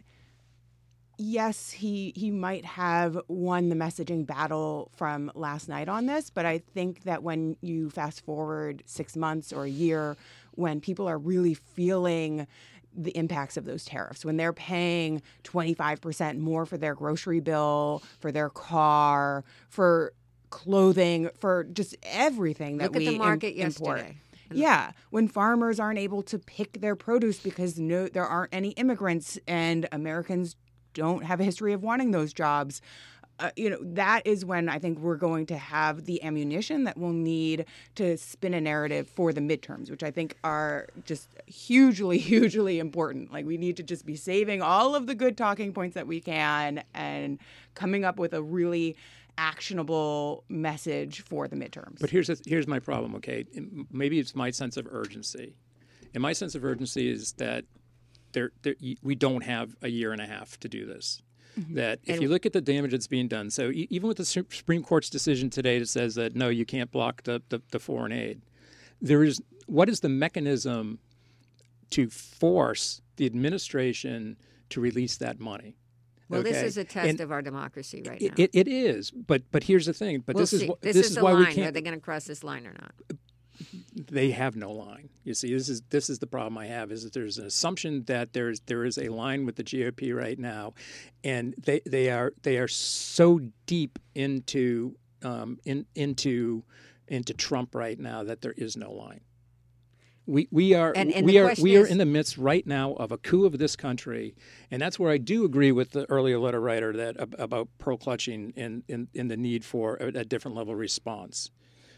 yes, he he might have won the messaging battle from last night on this, but I think that when you fast forward six months or a year, when people are really feeling the impacts of those tariffs, when they're paying twenty-five percent more for their grocery bill, for their car, for clothing, for just everything that Look we at the market im- import. yesterday. Yeah, when farmers aren't able to pick their produce because no, there aren't any immigrants and Americans don't have a history of wanting those jobs. Uh, you know, that is when I think we're going to have the ammunition that we'll need to spin a narrative for the midterms, which I think are just hugely, hugely important. Like, we need to just be saving all of the good talking points that we can and coming up with a really actionable message for the midterms. But here's a, here's my problem, okay? Maybe it's my sense of urgency. And my sense of urgency is that there, there we don't have a year and a half to do this. Mm-hmm. That if and you look at the damage that's being done, so e- even with the Supreme Court's decision today that says that, no, you can't block the, the, the foreign aid, there is what is the mechanism to force the administration to release that money? Well, okay? This is a test and of our democracy right it, now. It, it is, but but here's the thing. But we'll this see. is this, this is is the why line. we can't. Are they going to cross this line or not? They have no line. You see, this is this is the problem I have, is that there's an assumption that there's there is a line with the G O P right now, and they they are they are so deep into um, in into into Trump right now that there is no line. We we are and, and we are we is, are in the midst right now of a coup of this country, and that's where I do agree with the earlier letter writer that about pearl clutching and in, in the need for a, a different level of response.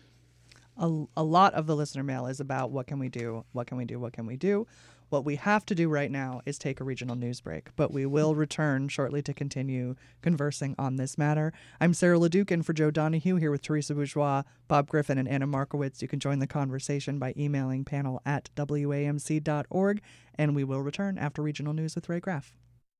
A, a lot of the listener mail is about what can we do, what can we do, what can we do. What we have to do right now is take a regional news break, but we will return shortly to continue conversing on this matter. I'm Sarah LeDuc, and for Joe Donahue here with Teresa Bourgeois, Bob Griffin, and Anna Markowitz. You can join the conversation by emailing panel at W A M C dot org, and we will return after regional news with Ray Graff.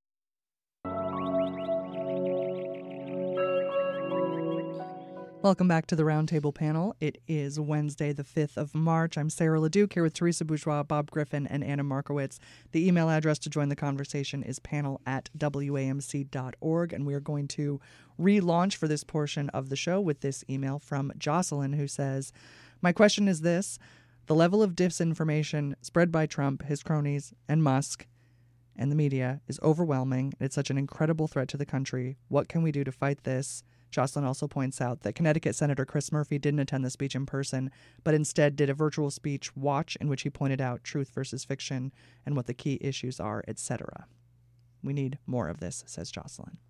Welcome back to the Roundtable panel. It is Wednesday, the fifth of March. I'm Sarah LeDuc here with Teresa Bourgeois, Bob Griffin, and Anna Markowitz. The email address to join the conversation is panel at W A M C dot org, and we are going to relaunch for this portion of the show with this email from Jocelyn, who says, my question is this: the level of disinformation spread by Trump, his cronies, and Musk and the media is overwhelming. It's such an incredible threat to the country. What can we do to fight this? Jocelyn also points out that Connecticut Senator Chris Murphy didn't attend the speech in person, but instead did a virtual speech watch in which he pointed out truth versus fiction and what the key issues are, et cetera. We need more of this, says Jocelyn.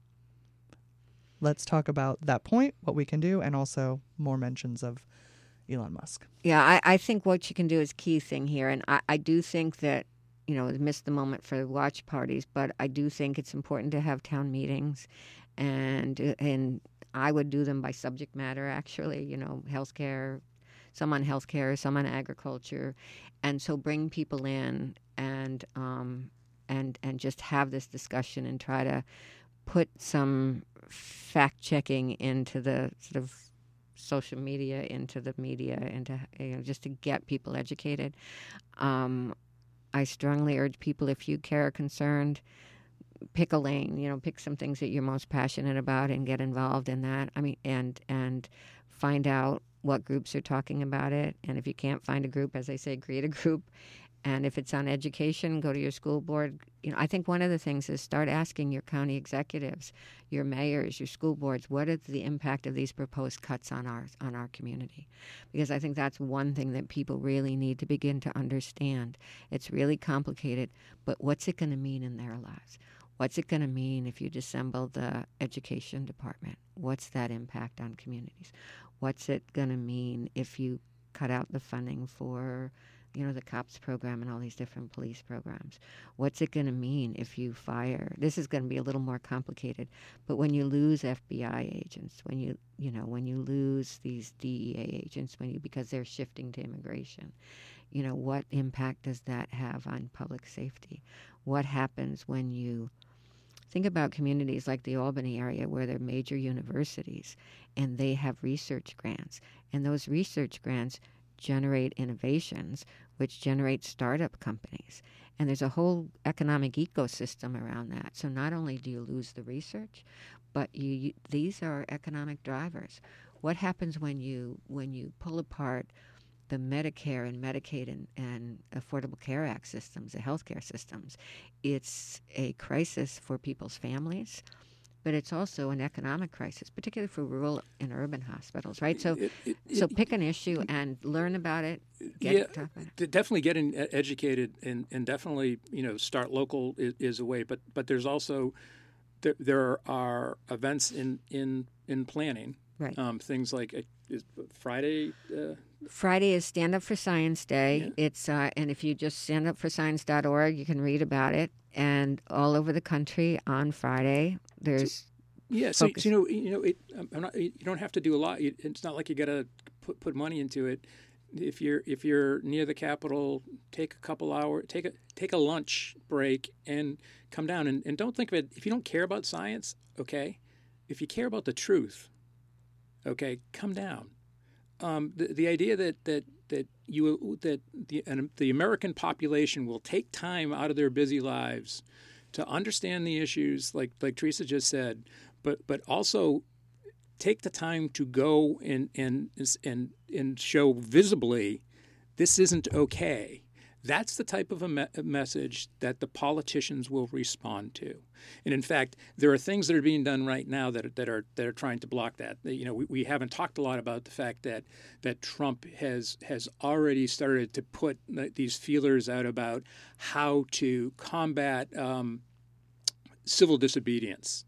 Let's talk about that point, what we can do, and also more mentions of Elon Musk. Yeah, I, I think what you can do is key thing here, and I, I do think that, you know, missed the moment for the watch parties, but I do think it's important to have town meetings, and and I would do them by subject matter, actually, you know, healthcare, some on healthcare, some on agriculture. And so bring people in and um, and and just have this discussion and try to put some fact-checking into the sort of social media, into the media, into, you know, just to get people educated. Um, I strongly urge people, if you care or concerned, pick a lane, you know, pick some things that you're most passionate about and get involved in that. I mean, and and find out what groups are talking about it. And if you can't find a group, as I say, create a group. And if it's on education, go to your school board. You know, I think one of the things is start asking your county executives, your mayors, your school boards, what is the impact of these proposed cuts on our on our community? Because I think that's one thing that people really need to begin to understand. It's really complicated, but what's it going to mean in their lives? What's it going to mean if you disassemble the education department? What's that impact on communities? What's it going to mean if you cut out the funding for, you know, the COPS program and all these different police programs? What's it going to mean if you fire? This is going to be a little more complicated, but when you lose F B I agents, when you, you know, when you lose these D E A agents, when you, because they're shifting to immigration, You know, what impact does that have on public safety? What happens when you think about communities like the Albany area where they're major universities and they have research grants, and those research grants generate innovations, which generate startup companies. And there's a whole economic ecosystem around that. So not only do you lose the research, but you, you these are economic drivers. What happens when you when you pull apart the Medicare and Medicaid and, and Affordable Care Act systems, the healthcare systems? It's a crisis for people's families, but it's also an economic crisis, particularly for rural and urban hospitals, right? So, It- it- so it- pick an issue and learn about it. Get yeah, talk about it. d- definitely getting e- educated and, and definitely, you know, start local is, is a way. But but there's also there, there are events in in in planning. Right. Um, things like uh, is Friday. Uh, Friday is Stand Up for Science Day. Yeah. It's uh, and if you just stand up for science dot org, you can read about it. And all over the country on Friday, there's Yeah, so, focus. so you know, you know, it, I'm not, you don't have to do a lot. You- It's not like you got to put put money into it. If you're if you're near the Capitol, take a couple hours, take a take a lunch break, and come down. And, and don't think of it. If you don't care about science, okay. If you care about the truth, okay, come down. Um, the the idea that that that you that the an, the American population will take time out of their busy lives to understand the issues, like like Teresa just said, but but also take the time to go and and and and show visibly this isn't okay. That's the type of a, me- a message that the politicians will respond to. And in fact, there are things that are being done right now that are, that are that are trying to block that. You know, we, we haven't talked a lot about the fact that that Trump has has already started to put these feelers out about how to combat um, civil disobedience.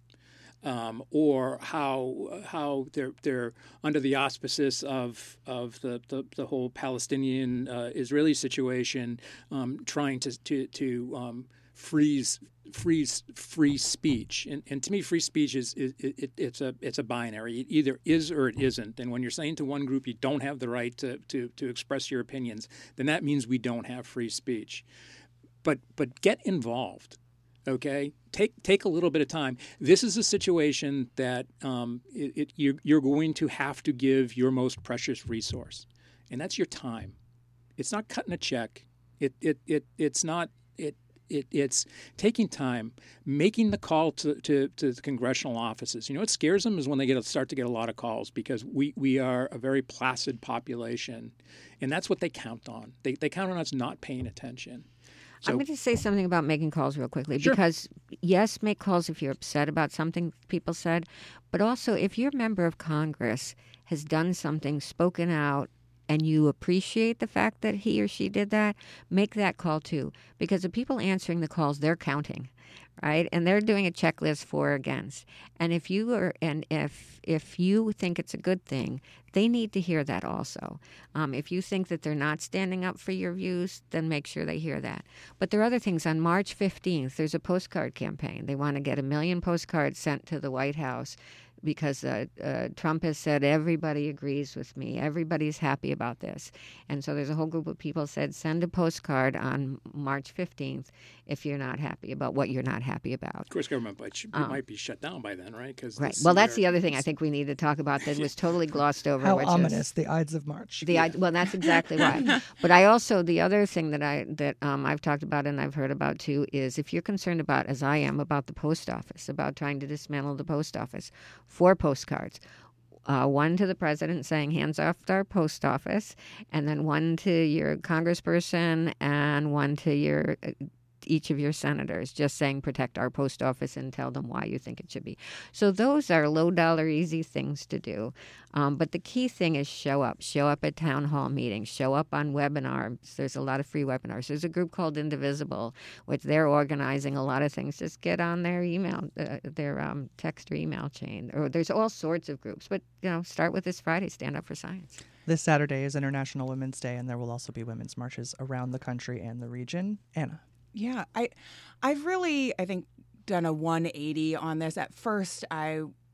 Um, or how how they're they're under the auspices of of the the, the whole Palestinian uh, Israeli situation, um, trying to to to um, freeze freeze free speech. And, and to me, free speech is, is it, it's a it's a binary. It either is or it isn't. And when you're saying to one group you don't have the right to to to express your opinions, then that means we don't have free speech. But but get involved. Okay, take take a little bit of time. This is a situation that um, it, it, you're, you're going to have to give your most precious resource, and that's your time. It's not cutting a check. It it, it it's not it, it it's taking time, making the call to, to, to the congressional offices. You know what scares them is when they get start to get a lot of calls, because we, we are a very placid population, and that's what they count on. They they count on us not paying attention. So, I'm going to say something about making calls real quickly, Sure. because yes, make calls if you're upset about something people said, but also if your member of Congress has done something, spoken out, and you appreciate the fact that he or she did that, make that call too, because the people answering the calls, they're counting, right? And they're doing a checklist for or against. And if you are, and if if you think it's a good thing, they need to hear that also. Um, if you think that they're not standing up for your views, then make sure they hear that. But there are other things. On March fifteenth, there's a postcard campaign. They want to get a million postcards sent to the White House, because uh, uh, Trump has said everybody agrees with me. Everybody's happy about this. And so there's a whole group of people said, send a postcard on March fifteenth if you're not happy about what you're not happy about. of course, government might, sh- Um, might be shut down by then, right? Because Right. Well, that's the other thing I think we need to talk about that was totally glossed over. How which ominous, Is the Ides of March. the I well, that's exactly right. But I also, the other thing that I that um, I've talked about and I've heard about too is if you're concerned about, as I am, about the post office, about trying to dismantle the post office, four postcards. Uh, one to the president saying hands off our post office, and then one to your congressperson, and one to your uh, each of your senators, just saying protect our post office and tell them why you think it should be. So those are low dollar, easy things to do. Um, but the key thing is show up. Show up at town hall meetings. Show up on webinars. There's a lot of free webinars. There's a group called Indivisible, which they're organizing a lot of things. Just get on their email, uh, their um, text or email chain. Or there's all sorts of groups. But, you know, start with this Friday, Stand Up for Science. This Saturday is International Women's Day, and there will also be women's marches around the country and the region. Anna. Yeah, I, I've really, I think, done a one eighty on this. At first, I, I,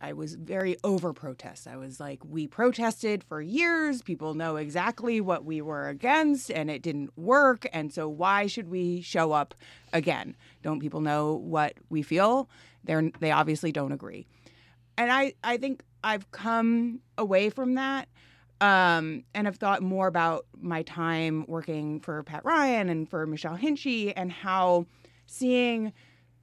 I was very over protest. I was like, we protested for years. People know exactly what we were against, and it didn't work. And so why should we show up again? Don't people know what we feel? They're, they obviously don't agree. And I, I think I've come away from that um, and have thought more about my time working for Pat Ryan and for Michelle Hinchy and how seeing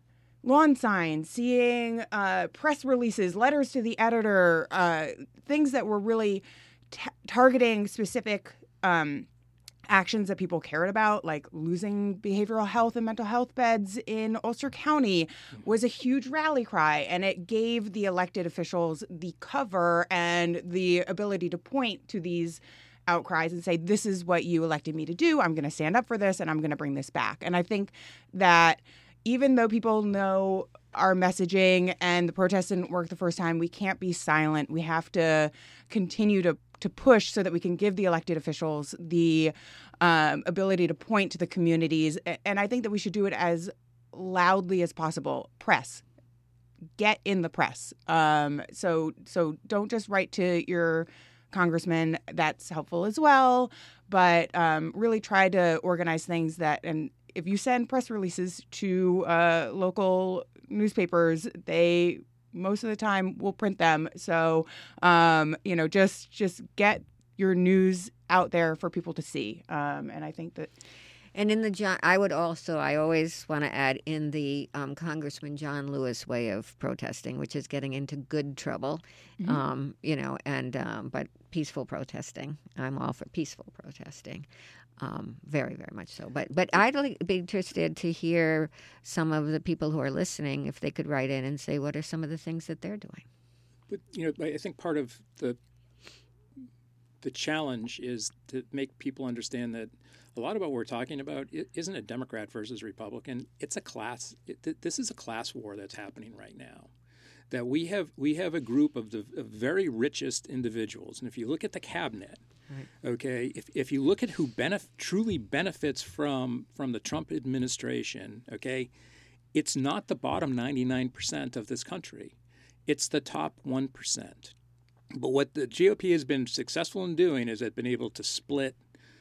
lawn signs, seeing uh, press releases, letters to the editor, uh, things that were really t- targeting specific um, actions that people cared about, like losing behavioral health and mental health beds in Ulster County, was a huge rally cry. And it gave the elected officials the cover and the ability to point to these outcries and say, this is what you elected me to do. I'm going to stand up for this and I'm going to bring this back. And I think that even though people know our messaging and the protest didn't work the first time, we can't be silent. We have to continue to, to push so that we can give the elected officials the um, ability to point to the communities. And I think that we should do it as loudly as possible. Press. Get in the press. Um, so so don't just write to your congressman. That's helpful as well. But um, really try to organize things that, and if you send press releases to uh, local newspapers, they most of the time will print them. So, um, you know, just just get your news out there for people to see. Um, and I think that. And in the John, I would also, I always want to add in the um, Congressman John Lewis way of protesting, which is getting into good trouble, mm-hmm. um, you know, and um, but peaceful protesting. I'm all for peaceful protesting. Um, very, very much so. But but I'd like, be interested to hear some of the people who are listening, if they could write in and say what are some of the things that they're doing. But, you know, I think part of the the challenge is to make people understand that a lot of what we're talking about isn't a Democrat versus Republican. It's a class. It, this is a class war that's happening right now. That we have we have a group of the of very richest individuals, and if you look at the cabinet. Right. Okay, if if you look at who benef- truly benefits from from the Trump administration, okay, it's not the bottom ninety-nine percent of this country. It's the top one percent. But what the G O P has been successful in doing is it's been able to split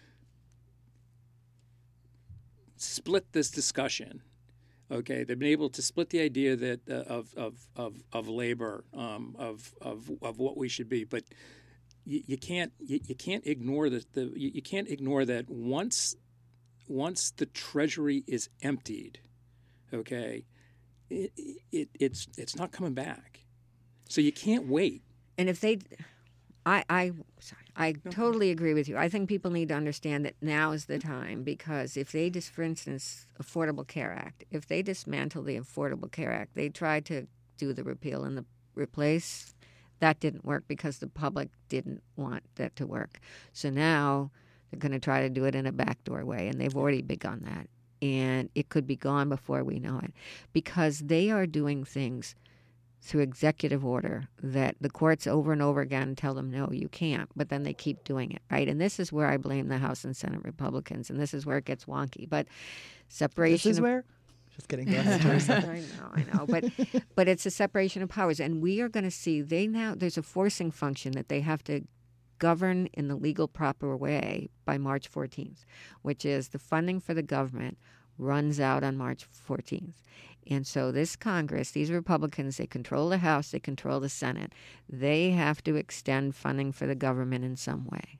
split this discussion. Okay, they've been able to split the idea that uh, of, of of of labor, um, of of of what we should be, but. You, you can't you, you can't ignore the, the you, you can't ignore that once once the Treasury is emptied, okay, it, it it's it's not coming back. So you can't wait. And if they, I I sorry, I totally agree with you. I think people need to understand that now is the time, because if they just, for instance, Affordable Care Act, if they dismantle the Affordable Care Act, they tried to do the repeal and the replace. That didn't work because the public didn't want that to work. So now they're going to try to do it in a backdoor way, and they've already begun that. And it could be gone before we know it, because they are doing things through executive order that the courts over and over again tell them, no, you can't, but then they keep doing it, right? And this is where I blame the House and Senate Republicans, and this is where it gets wonky. But separation This is of- where? Just kidding. Go ahead. I know, I know, but but it's a separation of powers, and we are going to see they now. There's a forcing function that they have to govern in the legal proper way by March fourteenth, which is the funding for the government runs out on March fourteenth, and so this Congress, these Republicans, they control the House, they control the Senate, they have to extend funding for the government in some way.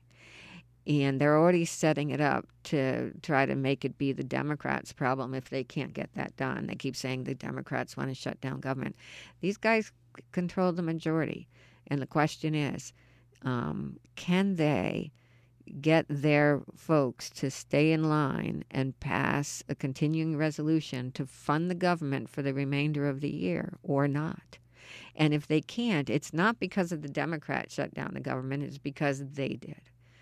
And they're already setting it up to try to make it be the Democrats' problem if they can't get that done. They keep saying the Democrats want to shut down government. These guys control the majority. And the question is, um, can they get their folks to stay in line and pass a continuing resolution to fund the government for the remainder of the year or not? And if they can't, it's not because of the Democrats shut down the government. It's because they did.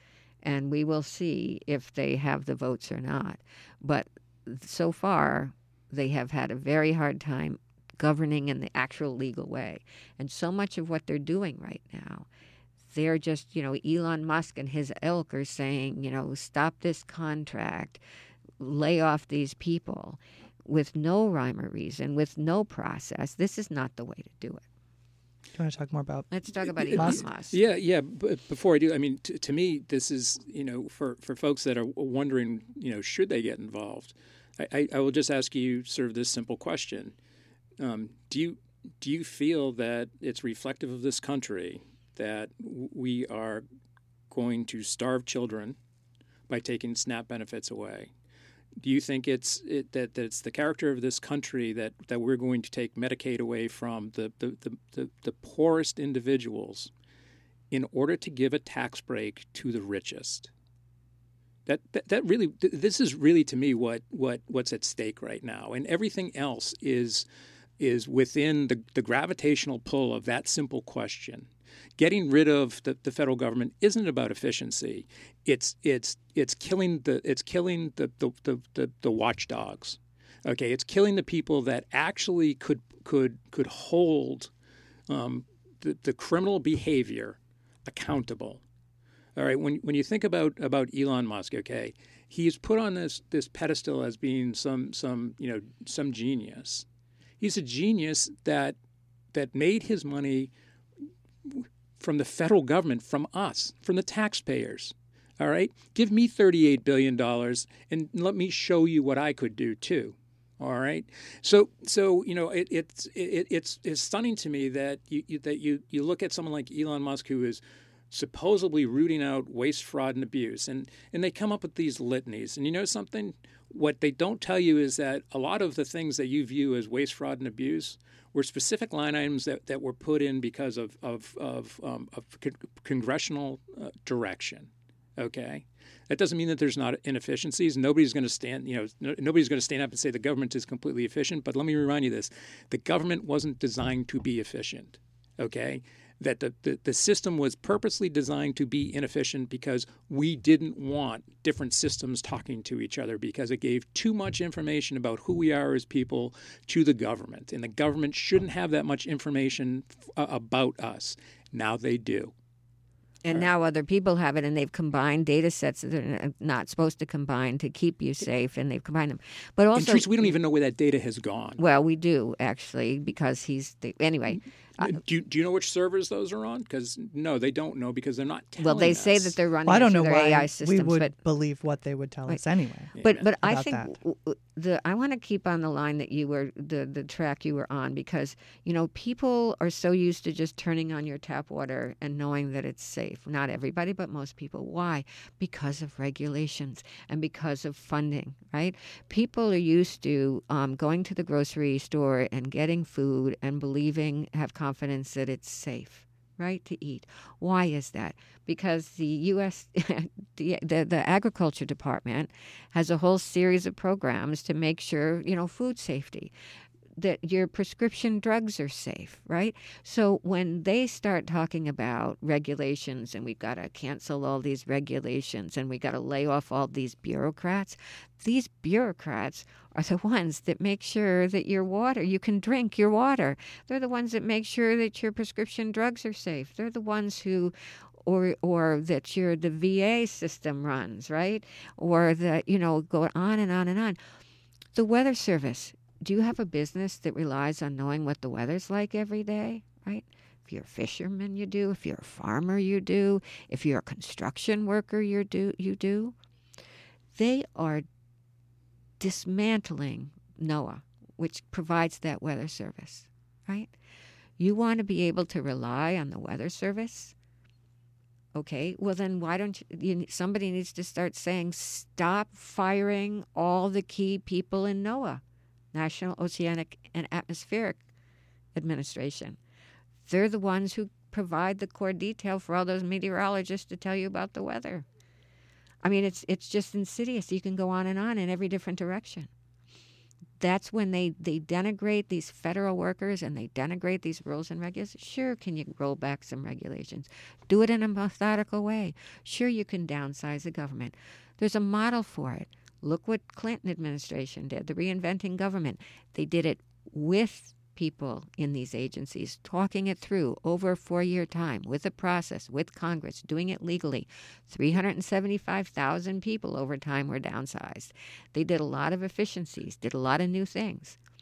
And we will see if they have the votes or not. But so far, they have had a very hard time governing in the actual legal way. And so much of what they're doing right now, they're just, you know, Elon Musk and his ilk are saying, you know, stop this contract, lay off these people with no rhyme or reason, with no process. This is not the way to do it. you want to talk more about? Let's talk about Musk? Elon Musk. Yeah, yeah. But before I do, I mean, t- to me, this is, you know, for, for folks that are wondering, you know, should they get involved? I, I, I will just ask you sort of this simple question: um, Do you do you feel that it's reflective of this country that w- we are going to starve children by taking SNAP benefits away? Do you think it's it, that, that it's the character of this country that, that we're going to take Medicaid away from the, the, the, the, the poorest individuals in order to give a tax break to the richest? That, that that really this is really to me what, what what's at stake right now, and everything else is is within the, the gravitational pull of that simple question. Getting rid of the, the federal government isn't about efficiency. It's it's it's killing the it's killing the the, the, the, the watchdogs. Okay, it's killing the people that actually could could could hold um, the, the criminal behavior accountable. All right, when when you think about, about Elon Musk, okay, he's put on this this pedestal as being some some you know some genius. He's a genius that that made his money from the federal government, from us, from the taxpayers. All right? Give me thirty-eight billion dollars and let me show you what I could do too. All right? So, so you know, it, it's it, it's it's stunning to me that you, you that you you look at someone like Elon Musk, who is supposedly rooting out waste, fraud, and abuse, and and they come up with these litanies. And you know something? What they don't tell you is that a lot of the things that you view as waste, fraud, and abuse were specific line items that, that were put in because of of of, um, of con- congressional uh, direction. Okay, that doesn't mean that there's not inefficiencies. Nobody's going to stand, you know, no, nobody's going to stand up and say the government is completely efficient. But let me remind you this: the government wasn't designed to be efficient. Okay. That the, the, the system was purposely designed to be inefficient because we didn't want different systems talking to each other, because it gave too much information about who we are as people to the government. And the government shouldn't have that much information uh, about us. Now they do. And now other people have it, and they've combined data sets that they're not supposed to combine to keep you safe, and they've combined them. But also, and Teresa, we don't even know where that data has gone. Well, we do, actually, because he's the, anyway. Uh, do, you, do you know which servers those are on? Because no, they don't know, because they're not telling Well, they us. say that they're running Well, I don't through know their why A I systems, we would but believe what they would tell Right. us anyway. But but I about think that. w- w- the I want to keep on the line that you were the the track you were on, because you know people are so used to just turning on your tap water and knowing that it's safe. Not everybody, but most people. Why? Because of regulations and because of funding. Right? People are used to um, going to the grocery store and getting food and believing, have confidence that it's safe. Right, to eat. Why is that? Because the U S the, the the agriculture department has a whole series of programs to make sure, you know, food safety, that your prescription drugs are safe, right? So when they start talking about regulations and we've got to cancel all these regulations and we got to lay off all these bureaucrats, these bureaucrats are the ones that make sure that your water, you can drink your water. They're the ones that make sure that your prescription drugs are safe. They're the ones who or or that your the V A system runs, right? Or that, you know, go on and on and on. The Weather Service. Do you have a business that relies on knowing what the weather's like every day, right? If you're a fisherman, you do. If you're a farmer, you do. If you're a construction worker, you do. You do. They are dismantling NOAA, which provides that weather service, right? You want to be able to rely on the Weather Service? Okay, well then why don't you, you, somebody needs to start saying, stop firing all the key people in NOAA, National Oceanic and Atmospheric Administration. They're the ones who provide the core detail for all those meteorologists to tell you about the weather. I mean, it's it's just insidious. You can go on and on in every different direction. That's when they, they denigrate these federal workers and they denigrate these rules and regulations. Sure, can you roll back some regulations? Do it in a methodical way. Sure, you can downsize the government. There's a model for it. Look what Clinton administration did, the reinventing government. They did it with people in these agencies, talking it through over a four-year time, with a process, with Congress, doing it legally. three hundred seventy-five thousand people over time were downsized. They did a lot of efficiencies, did a lot of new things.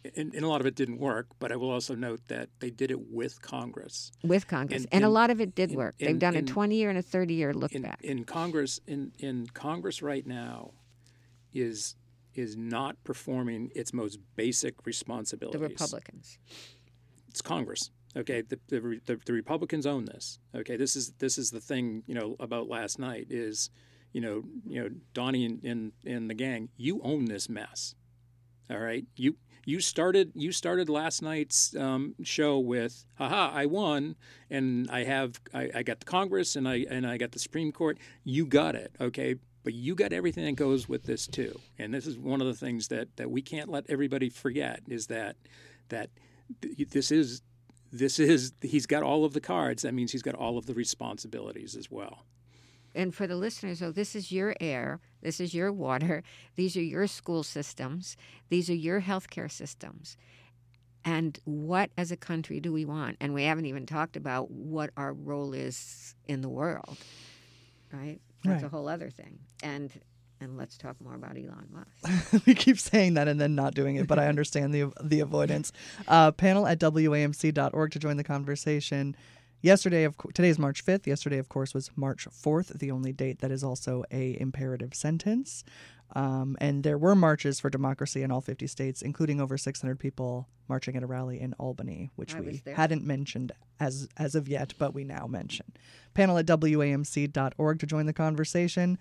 and, and a lot of it didn't work, but I will also note that they did it with Congress. With Congress. And- And, a and- lot of it did and- work. and- They've done and- a twenty-year and a thirty-year look In, back. in Congress, in, in Congress right now, is is not performing its most basic The responsibilities. Republicans. It's Congress. Okay, the, the the the Republicans own this. Okay, this is this is the thing, you know, about last night is, you know, you know, Donnie and, and, and the gang, you own this mess. All right, you you started you started last night's um, show with, haha, I won, and I have I, I got the Congress and I and I got the Supreme Court. You got it, okay, but you got everything that goes with this too. And this is one of the things that, that we can't let everybody forget is that that this is this is he's got all of the cards. That means he's got all of the responsibilities as well. And for the listeners, though, this is your air, this is your water, these are your school systems, these are your healthcare systems. And what, as a country, do we want? And we haven't even talked about what our role is in the world, right? That's Right. a whole other thing. And and let's talk more about Elon Musk. We keep saying that and then not doing it, but I understand the the avoidance. Uh, panel at W A M C dot org to join the conversation. Yesterday, of co- today's March fifth. Yesterday, of course, was March fourth, the only date that is also a imperative sentence. Um, and there were marches for democracy in all fifty states, including over six hundred people marching at a rally in Albany, which I we was there. hadn't mentioned as as of yet, but we now mention. Panel at W A M C dot org to join the conversation.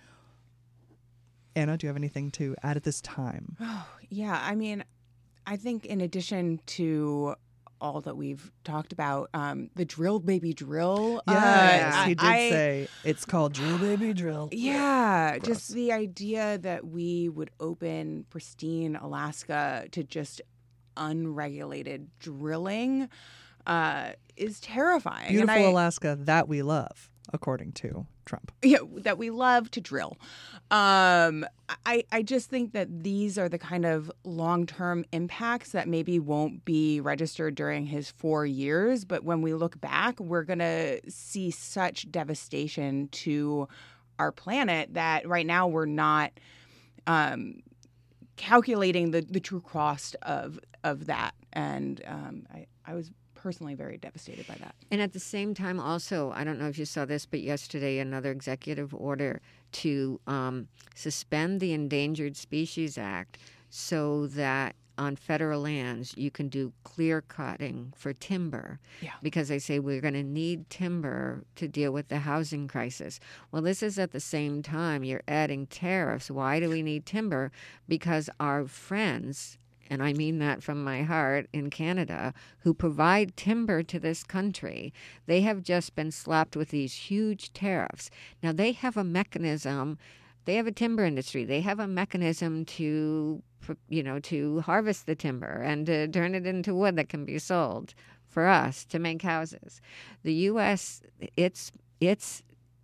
Anna, do you have anything to add at this time? Yeah, I mean, I think in addition to all that we've talked about, um, the drill baby drill. Yes, uh, he did I- say it's called Drill Baby Drill. Yeah, Gross. just the idea that we would open pristine Alaska to just unregulated drilling uh, is terrifying. And Beautiful I- Alaska that we love, according to Trump. Yeah, that we love to drill. Um, I I just think that these are the kind of long term impacts that maybe won't be registered during his four years, but when we look back, we're gonna see such devastation to our planet that right now we're not um, calculating the, the true cost of of that. And um, I I was personally very devastated by that. And at the same time, also, I don't know if you saw this, but yesterday another executive order to um, suspend the Endangered Species Act so that on federal lands you can do clear cutting for timber. Yeah. Because they say we're going to need timber to deal with the housing crisis. Well, this is at the same time you're adding tariffs. Why do we need timber? Because our friends, and I mean that from my heart, in Canada, who provide timber to this country, they have just been slapped with these huge tariffs. Now, they have a mechanism, they have a timber industry, they have a mechanism to, you know, to harvest the timber and to turn it into wood that can be sold for us to make houses. The U S, its, its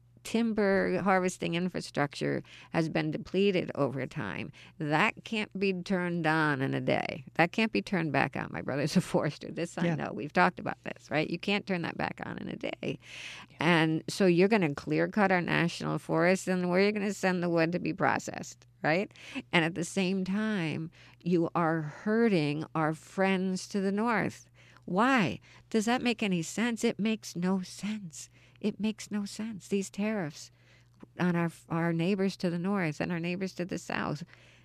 timber harvesting infrastructure has been depleted over time. That can't be turned on in a day. That can't be turned back on. My brother's a forester. This I Yeah. know. We've talked about this, right? You can't turn that back on in a day. And so you're going to clear cut our national forests, and where you're going to send the wood to be processed, right? And at the same time, you are hurting our friends to the north. Why? Does that make any sense? It makes no sense. It makes no sense. These tariffs on our our neighbors to the north and our neighbors to the south.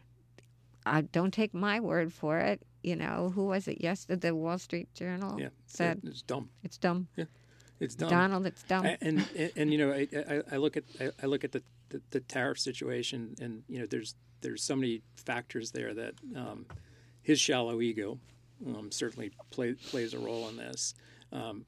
Uh, don't take my word for it. You know, who was it yesterday? The Wall Street Journal Yeah, said it's dumb. it's dumb. It's dumb. Donald, it's dumb. I- and, and and you know, I, I, I look at I, I look at the, the, the tariff situation, and you know, there's there's so many factors there that um, his shallow ego um, certainly play, plays a role in this. Um,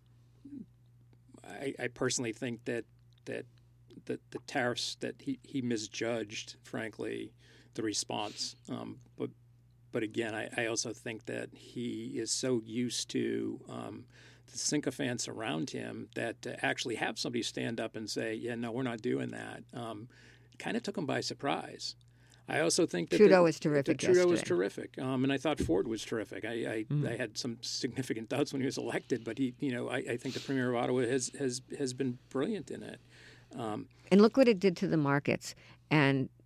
I, I personally think that that the, the tariffs that he, he misjudged, frankly, the response. Um, but but again, I, I also think that he is so used to um, the sycophants around him that to actually have somebody stand up and say, "Yeah, no, we're not doing that," um, kind of took him by surprise. I also think that Trudeau the, was terrific that Trudeau was yesterday. terrific, um, and I thought Ford was terrific. I I, Mm. I had some significant doubts when he was elected, but he, you know, I, I think the Premier of Ottawa has has has been brilliant in it. Um, And look what it did to the markets. And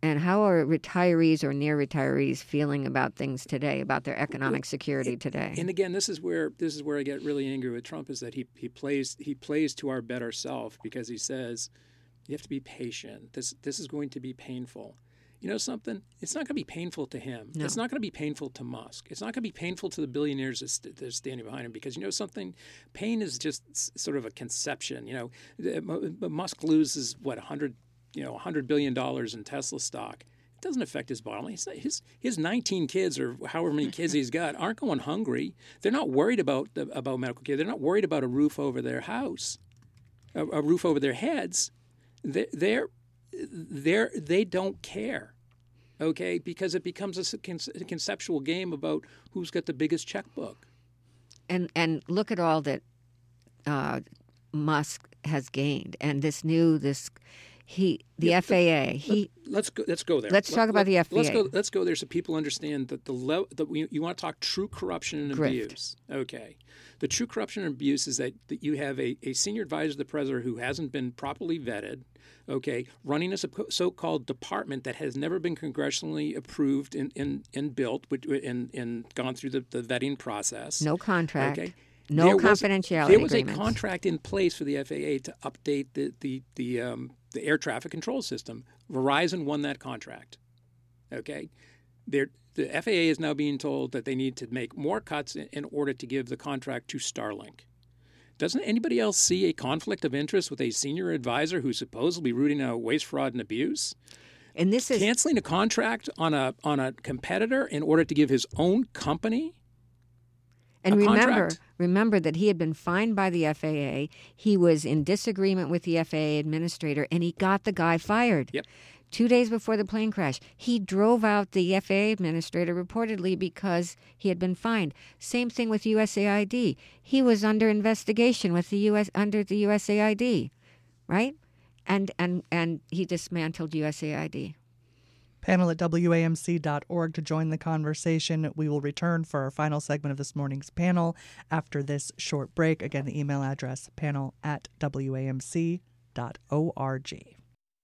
And how are retirees or near retirees feeling about things today, about their economic security today? And again, this is where this is where I get really angry with Trump, is that he he plays he plays to our better self, because he says you have to be patient. This this is going to be painful. You know something? It's not going to be painful to him. No. It's not going to be painful to Musk. It's not going to be painful to the billionaires that st- that are standing behind him, because you know something? Pain is just s- sort of a conception. You know, Musk loses what one hundred you know one hundred billion dollars in Tesla stock. It doesn't affect his bottom line. His his nineteen kids, or however many kids he's got, aren't going hungry. They're not worried about the, about medical care. They're not worried about a roof over their house, a, a roof over their heads. They're, they're they're they don't care, okay? Because it becomes a, a conceptual game about who's got the biggest checkbook. And and look at all that uh, Musk has gained, and this new this. He, the Yeah, F A A. He. Let, let's go. Let's go there. Let's Let, talk about let, the F A A. Let's go. Let's go there so people understand that the level that we, you want to talk true corruption and Grift. abuse. Okay, the true corruption and abuse is that, that you have a, a senior advisor to the president who hasn't been properly vetted. Okay, running a so-called department that has never been congressionally approved and, and, and built and, and gone through the, the vetting process. No contract. Okay. No There was- confidentiality There was agreements. a contract in place for the F A A to update the the the, um, the air traffic control system. Verizon won that contract. Okay, They're, the F A A is now being told that they need to make more cuts in, in order to give the contract to Starlink. Doesn't anybody else see a conflict of interest with a senior advisor who's supposedly rooting out waste, fraud, and abuse? And this is Canceling a contract on a on a competitor in order to give his own company? And a remember, contract? remember that he had been fined by the F A A. He was in disagreement with the F A A administrator, and he got the guy fired. Yep. Two days before the plane crash, he drove out the F A A administrator reportedly because he had been fined. Same thing with U S A I D. He was under investigation with the U S under the U S A I D, right? And and and he dismantled U S A I D. Panel at W A M C dot org to join the conversation. We will return for our final segment of this morning's panel after this short break. Again, the email address, panel at W A M C dot org.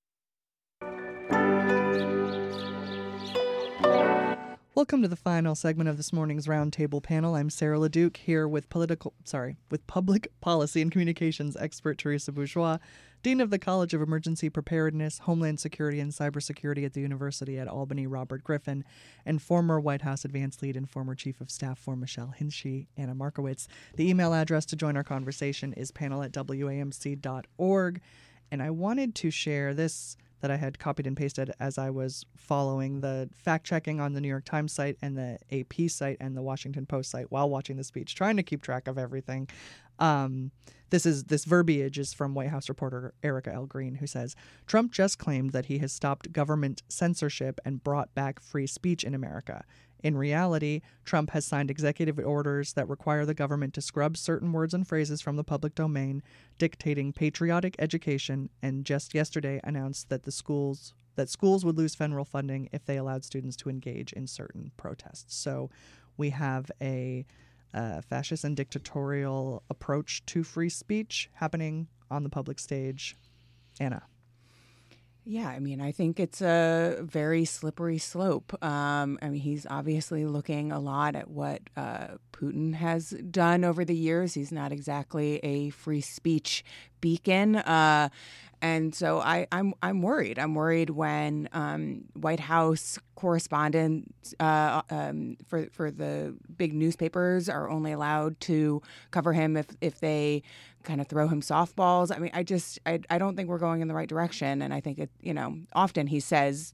Welcome to the final segment of this morning's roundtable panel. I'm Sarah LeDuc, here with political, sorry, with public policy and communications expert Teresa Bourgeois, Dean of the College of Emergency Preparedness, Homeland Security, and Cybersecurity at the University at Albany, Robert Griffin, and former White House Advanced Lead and former Chief of Staff for Michelle Hinchy, Anna Markowitz. The email address to join our conversation is panel at W A M C dot org. And I wanted to share this that I had copied and pasted as I was following the fact-checking on the New York Times site and the A P site and the Washington Post site while watching the speech, trying to keep track of everything. Um, this is this verbiage is from White House reporter Erica L. Green, who says, Trump just claimed that he has stopped government censorship and brought back free speech in America. In reality, Trump has signed executive orders that require the government to scrub certain words and phrases from the public domain, dictating patriotic education, and just yesterday announced that the schools that schools would lose federal funding if they allowed students to engage in certain protests. So we have a uh, fascist and dictatorial approach to free speech happening on the public stage. Anna. Yeah, I mean, I think it's a very slippery slope. Um, I mean, he's obviously looking a lot at what uh, Putin has done over the years. He's not exactly a free speech beacon. Uh, and so I, I'm I'm worried. I'm worried when um, White House correspondents uh, um, for for the big newspapers are only allowed to cover him if if they kind of throw him softballs. I mean, I just I, I don't think we're going in the right direction. And I think it you know often he says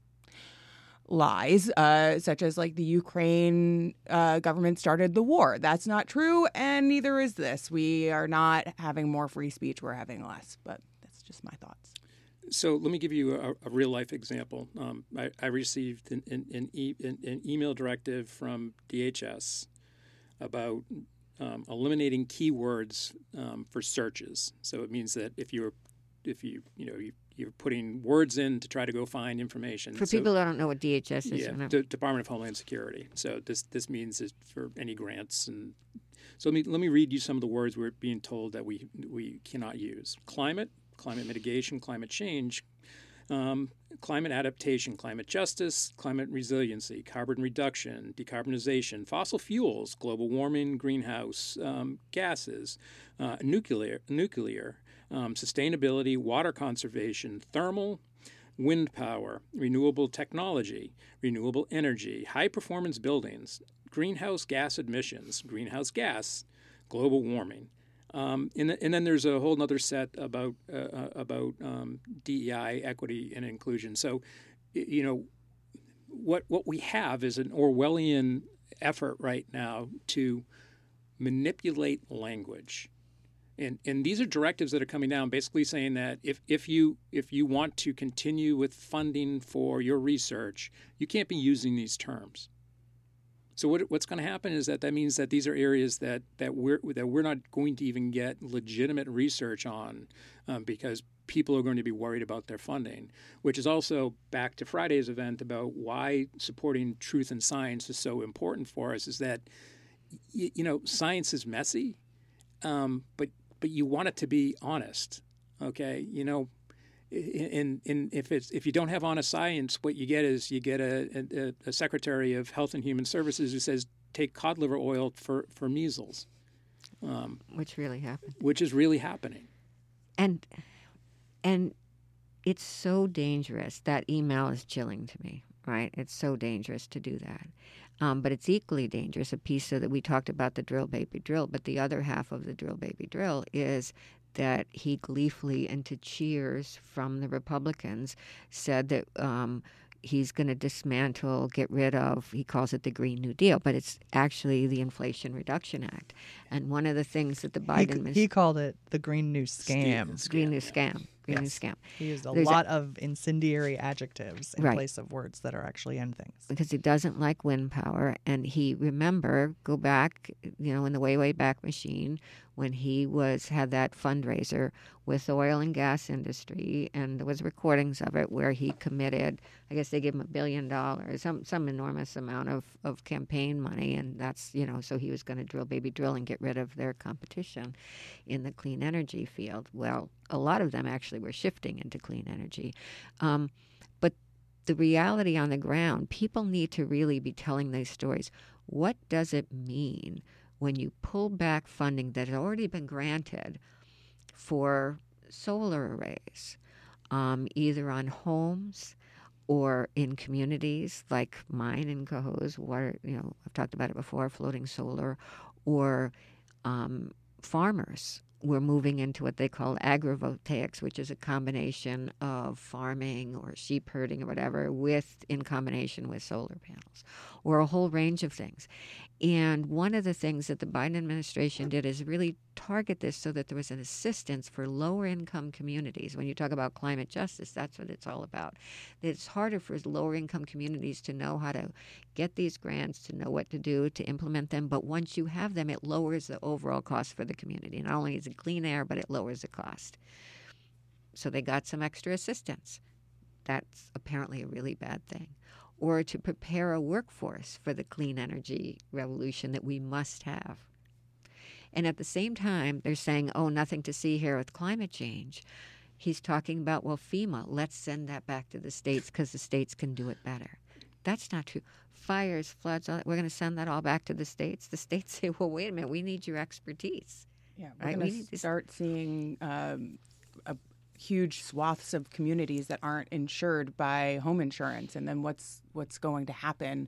lies, uh, such as like the Ukraine uh, government started the war. That's not true, and neither is this. We are not having more free speech. We're having less. But that's just my thoughts. So let me give you a, a real life example. Um, I, I received an, an, an, e, an, an email directive from D H S about um, eliminating keywords um, for searches. So it means that if you're if you you know you, you're putting words in to try to go find information. For so, people that don't know what D H S is, yeah, remember. D- Department of Homeland Security. So this this means is for any grants and. So let me let me read you some of the words we're being told that we we cannot use. Climate, climate mitigation, climate change, um, climate adaptation, climate justice, climate resiliency, carbon reduction, decarbonization, fossil fuels, global warming, greenhouse um, gases, uh, nuclear, nuclear um, sustainability, water conservation, thermal, wind power, renewable technology, renewable energy, high-performance buildings, greenhouse gas emissions, greenhouse gas, global warming. Um, and, and then there's a whole other set about uh, about um, D E I, equity, and inclusion. So, you know, what what we have is an Orwellian effort right now to manipulate language. And and these are directives that are coming down, basically saying that if, if you if you want to continue with funding for your research, you can't be using these terms. So what what's going to happen is that that means that these are areas that that we're that we're not going to even get legitimate research on um, because people are going to be worried about their funding. Which is also back to Friday's event about why supporting truth and science is so important for us. Is that y- you know science is messy, um, but but you want it to be honest. Okay, you know. In, in, if it's if you don't have honest science, what you get is you get a, a, a Secretary of Health and Human Services who says take cod liver oil for, for measles, um, which really happened, which is really happening, and and it's so dangerous. That email is chilling to me. Right, it's so dangerous to do that, um, but it's equally dangerous. A piece of that we talked about the drill baby drill, but the other half of the drill baby drill is that he gleefully and to cheers from the Republicans said that um, he's going to dismantle, get rid of, he calls it the Green New Deal, but it's actually the Inflation Reduction Act. And one of the things that the Biden He, administration... he called it the Green New Scam. Scam. Green New Scam. Green New Yes. Scam. He used a There's lot of incendiary adjectives in Right. place of words that are actually end things. Because he doesn't like wind power. And he, remember, go back, you know, in the way, way back machine, when he was had that fundraiser with the oil and gas industry, and there was recordings of it where he committed, I guess they gave him a billion dollars, some some enormous amount of, of campaign money, and that's, you know, so he was going to drill baby drill and get rid of their competition in the clean energy field. Well, a lot of them actually were shifting into clean energy. Um, but the reality on the ground, people need to really be telling these stories. What does it mean when you pull back funding that had already been granted for solar arrays, um, either on homes or in communities like mine in Cohoes, water, you know, I've talked about it before, floating solar, or um, farmers were moving into what they call agrivoltaics, which is a combination of farming or sheep herding or whatever with in combination with solar panels, or a whole range of things. And one of the things that the Biden administration did is really target this so that there was an assistance for lower income communities. When you talk about climate justice, that's what it's all about. It's harder for lower income communities to know how to get these grants, to know what to do, to implement them. But once you have them, it lowers the overall cost for the community. Not only is it clean air, but it lowers the cost. So they got some extra assistance. That's apparently a really bad thing. Or to prepare a workforce for the clean energy revolution that we must have. And at the same time, they're saying, oh, nothing to see here with climate change. He's talking about, well, FEMA, let's send that back to the states because the states can do it better. That's not true. Fires, floods, all that, we're going to send that all back to the states. The states say, well, wait a minute, we need your expertise. Yeah, we're Right? going We need to to- start seeing um, a huge swaths of communities that aren't insured by home insurance, and then what's what's going to happen,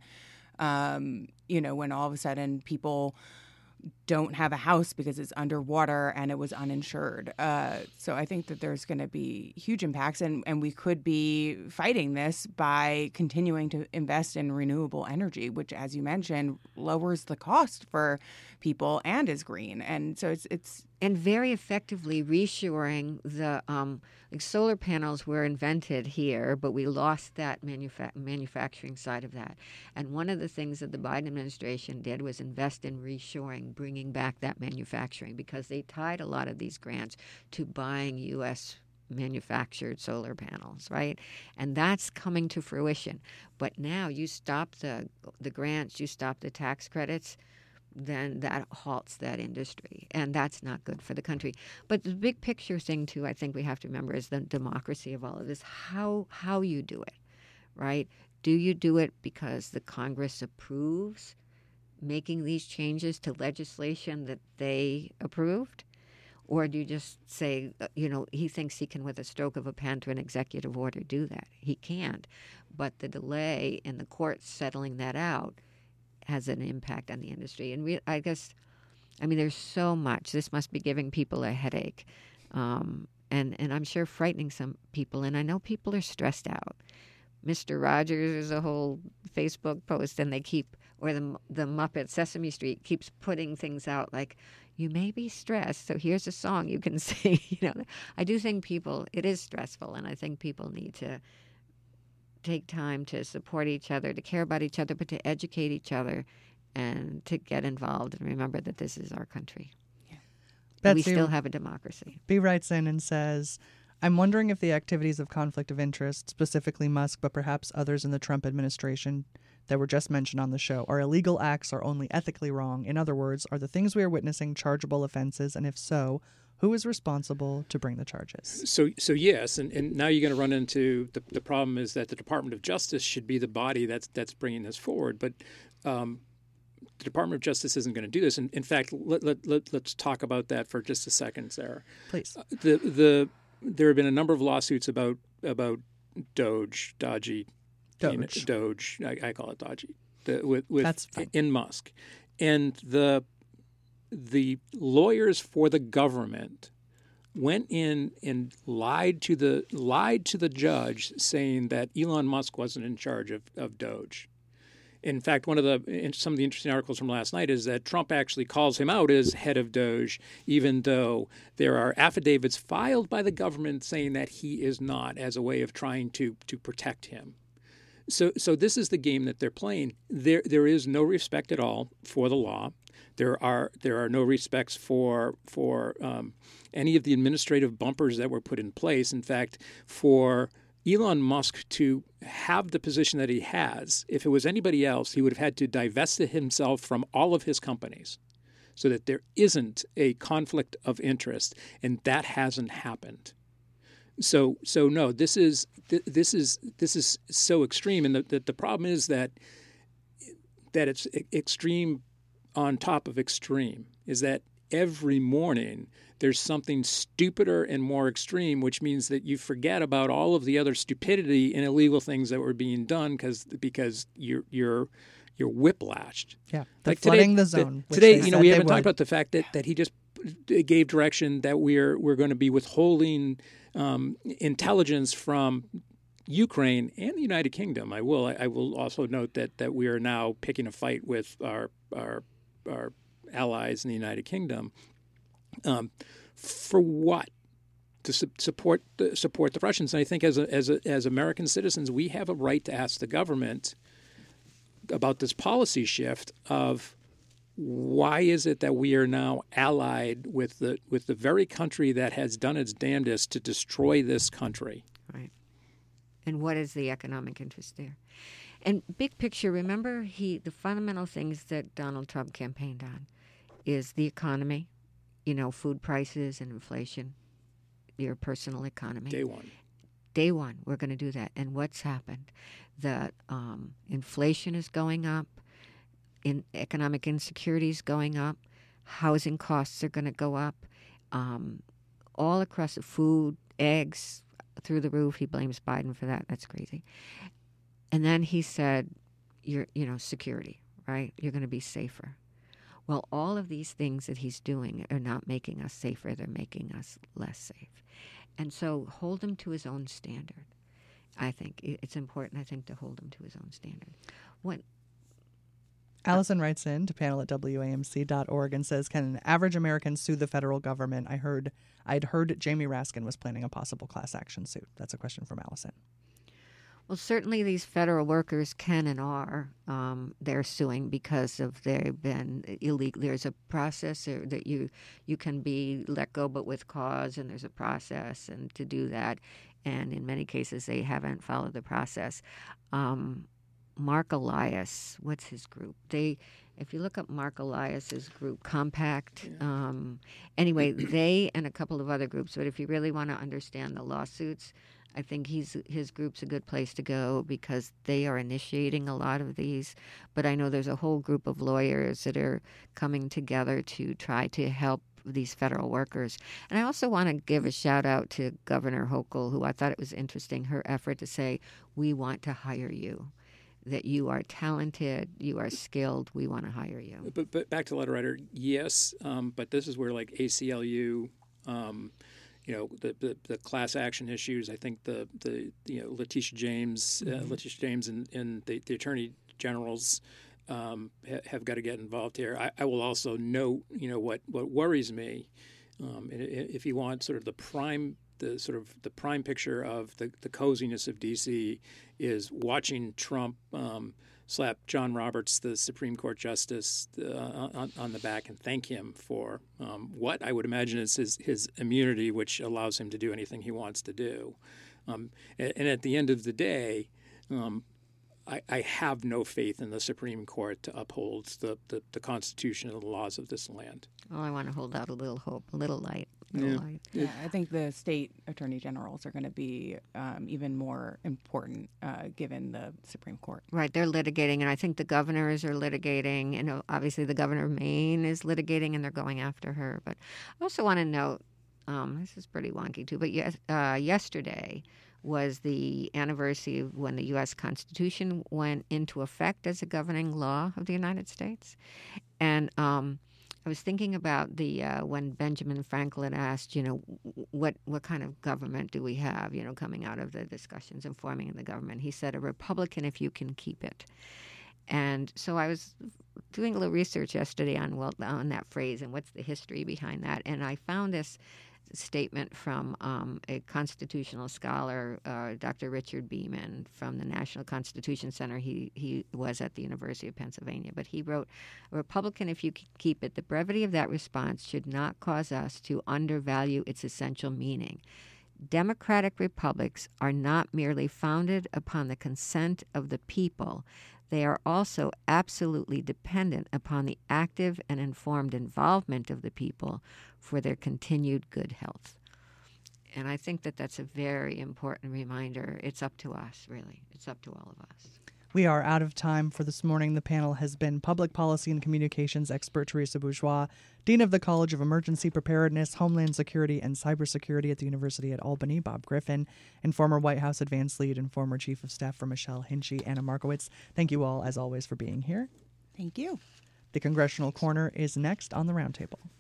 um, you know, when all of a sudden people don't have a house because it's underwater and it was uninsured. Uh, so I think that there's going to be huge impacts, and, and we could be fighting this by continuing to invest in renewable energy, which, as you mentioned, lowers the cost for people and is green. And so it's it's and very effectively reshoring the um, like solar panels were invented here, but we lost that manufa- manufacturing side of that. And one of the things that the Biden administration did was invest in reshoring, bringing back that manufacturing, because they tied a lot of these grants to buying U S manufactured solar panels, right? And that's coming to fruition. But now you stop the the grants, you stop the tax credits. then that halts that industry, and that's not good for the country. But the big picture thing, too, I think we have to remember is the democracy of all of this, how how you do it, right? Do you do it because the Congress approves making these changes to legislation that they approved? Or do you just say, you know, he thinks he can, with a stroke of a pen to an executive order, do that? He can't. But the delay in the courts settling that out has an impact on the industry. And we, I guess, I mean, there's so much. This must be giving people a headache. Um, and, and I'm sure frightening some people. And I know people are stressed out. Mister Rogers, there's a whole Facebook post, and they keep, or the the Muppet Sesame Street keeps putting things out like, you may be stressed, so here's a song you can sing. You know, I do think people, it is stressful, and I think people need to take time to support each other, to care about each other, but to educate each other and to get involved and remember that this is our country. Yeah. We still have a democracy. B writes in and says, I'm wondering if the activities of conflict of interest, specifically Musk, but perhaps others in the Trump administration that were just mentioned on the show, are illegal acts or only ethically wrong. In other words, are the things we are witnessing chargeable offenses? And if so, who is responsible to bring the charges? So, so yes, and, and now you're going to run into the, the problem is that the Department of Justice should be the body that's that's bringing this forward, but um, the Department of Justice isn't going to do this. And in fact, let, let, let, let's talk about that for just a second, Sarah. Please. Uh, the the there have been a number of lawsuits about about Doge, Dodgy, Doge. Doge. I, I call it Dodgy. The, with with That's fine. in Musk, and the the lawyers for the government went in and lied to the lied to the judge, saying that Elon Musk wasn't in charge of, of Doge. In fact, one of the some of the interesting articles from last night is that Trump actually calls him out as head of Doge, even though there are affidavits filed by the government saying that he is not, as a way of trying to to protect him. So, so this is the game that they're playing. There, there is no respect at all for the law. There are there are no respects for for um, any of the administrative bumpers that were put in place. In fact, for Elon Musk to have the position that he has, if it was anybody else, he would have had to divest himself from all of his companies so that there isn't a conflict of interest, and that hasn't happened. So, so no, this is this is this is so extreme, and the the, the problem is that that it's extreme on top of extreme. Is that every morning there's something stupider and more extreme, which means that you forget about all of the other stupidity and illegal things that were being done because because you're you're you're whiplashed. Yeah, they're like flooding today, the zone. The, today, they you know, said we they haven't would. talked about the fact that, that he just gave direction that we're we're going to be withholding um, intelligence from Ukraine and the United Kingdom. I will. I, I will also note that that we are now picking a fight with our our our allies in the United Kingdom. Um, for what? To su- support the, support the Russians. And I think as a, as a, as American citizens, we have a right to ask the government about this policy shift of why is it that we are now allied with the with the very country that has done its damnedest to destroy this country. Right. And what is the economic interest there? And big picture, remember he the fundamental things that Donald Trump campaigned on is the economy, you know, food prices and inflation, your personal economy. Day one. Day one, we're going to do that. And what's happened? The um, inflation is going up, in economic insecurity is going up, housing costs are going to go up, um, all across the food, eggs through the roof. He blames Biden for that. That's crazy. And then he said, "You're, you know, security, right? You're going to be safer." Well, all of these things that he's doing are not making us safer. They're making us less safe. And so hold him to his own standard. I think it's important, I think, to hold him to his own standard. What? Allison writes in to panel at W A M C dot org and says, can an average American sue the federal government? I heard, I'd heard Jamie Raskin was planning a possible class action suit. That's a question from Allison. Well, certainly these federal workers can and are. Um, they're suing because of they've been illegal. There's a process that you you can be let go, but with cause, and there's a process, and to do that, and in many cases they haven't followed the process. Um, Mark Elias, what's his group? They If you look up Mark Elias's group, Compact, um, anyway, they and a couple of other groups, but if you really want to understand the lawsuits, I think he's his group's a good place to go because they are initiating a lot of these. But I know there's a whole group of lawyers that are coming together to try to help these federal workers. And I also want to give a shout out to Governor Hochul, who I thought it was interesting, her effort to say, we want to hire you, that you are talented, you are skilled, we want to hire you. But, but back to the letter writer, yes, um, but this is where like A C L U, um, you know, the, the, the class action issues. I think the the you know Letitia James, uh, mm-hmm. Letitia James, and, and the, the attorney generals um, ha, have got to get involved here. I, I will also note, you know, what what worries me, um, if you want sort of the prime, the sort of the prime picture of the, the coziness of D C is watching Trump um, slap John Roberts, the Supreme Court Justice, uh, on, on the back and thank him for um, what I would imagine is his, his immunity, which allows him to do anything he wants to do. Um, and, and at the end of the day, um, I, I have no faith in the Supreme Court to uphold the, the, the Constitution and the laws of this land. Oh, I want to hold out a little hope, a little light. A little Yeah. light. Yeah, I think the state attorney generals are going to be um, even more important uh, given the Supreme Court. Right, they're litigating, and I think the governors are litigating, and obviously the governor of Maine is litigating, and they're going after her. But I also want to note, um, this is pretty wonky too, but yes, uh, yesterday was the anniversary of when the U S Constitution went into effect as a governing law of the United States. And um, I was thinking about the uh, when Benjamin Franklin asked, you know, what what kind of government do we have, you know, coming out of the discussions and forming the government. He said, a republican if you can keep it. And so I was doing a little research yesterday on well on that phrase and what's the history behind that. And I found this statement from um, a constitutional scholar, uh, Doctor Richard Beeman from the National Constitution Center. He he was at the University of Pennsylvania, but he wrote, "A republican if you can keep it. The brevity of that response should not cause us to undervalue its essential meaning. Democratic republics are not merely founded upon the consent of the people. They are also absolutely dependent upon the active and informed involvement of the people for their continued good health." And I think that that's a very important reminder. It's up to us, really. It's up to all of us. We are out of time for this morning. The panel has been Public Policy and Communications expert Teresa Bourgeois, Dean of the College of Emergency Preparedness, Homeland Security, and Cybersecurity at the University at Albany, Bob Griffin, and former White House Advanced Lead and former Chief of Staff for Michelle Hinchy, Anna Markowitz. Thank you all, as always, for being here. Thank you. The Congressional Corner is next on the Roundtable.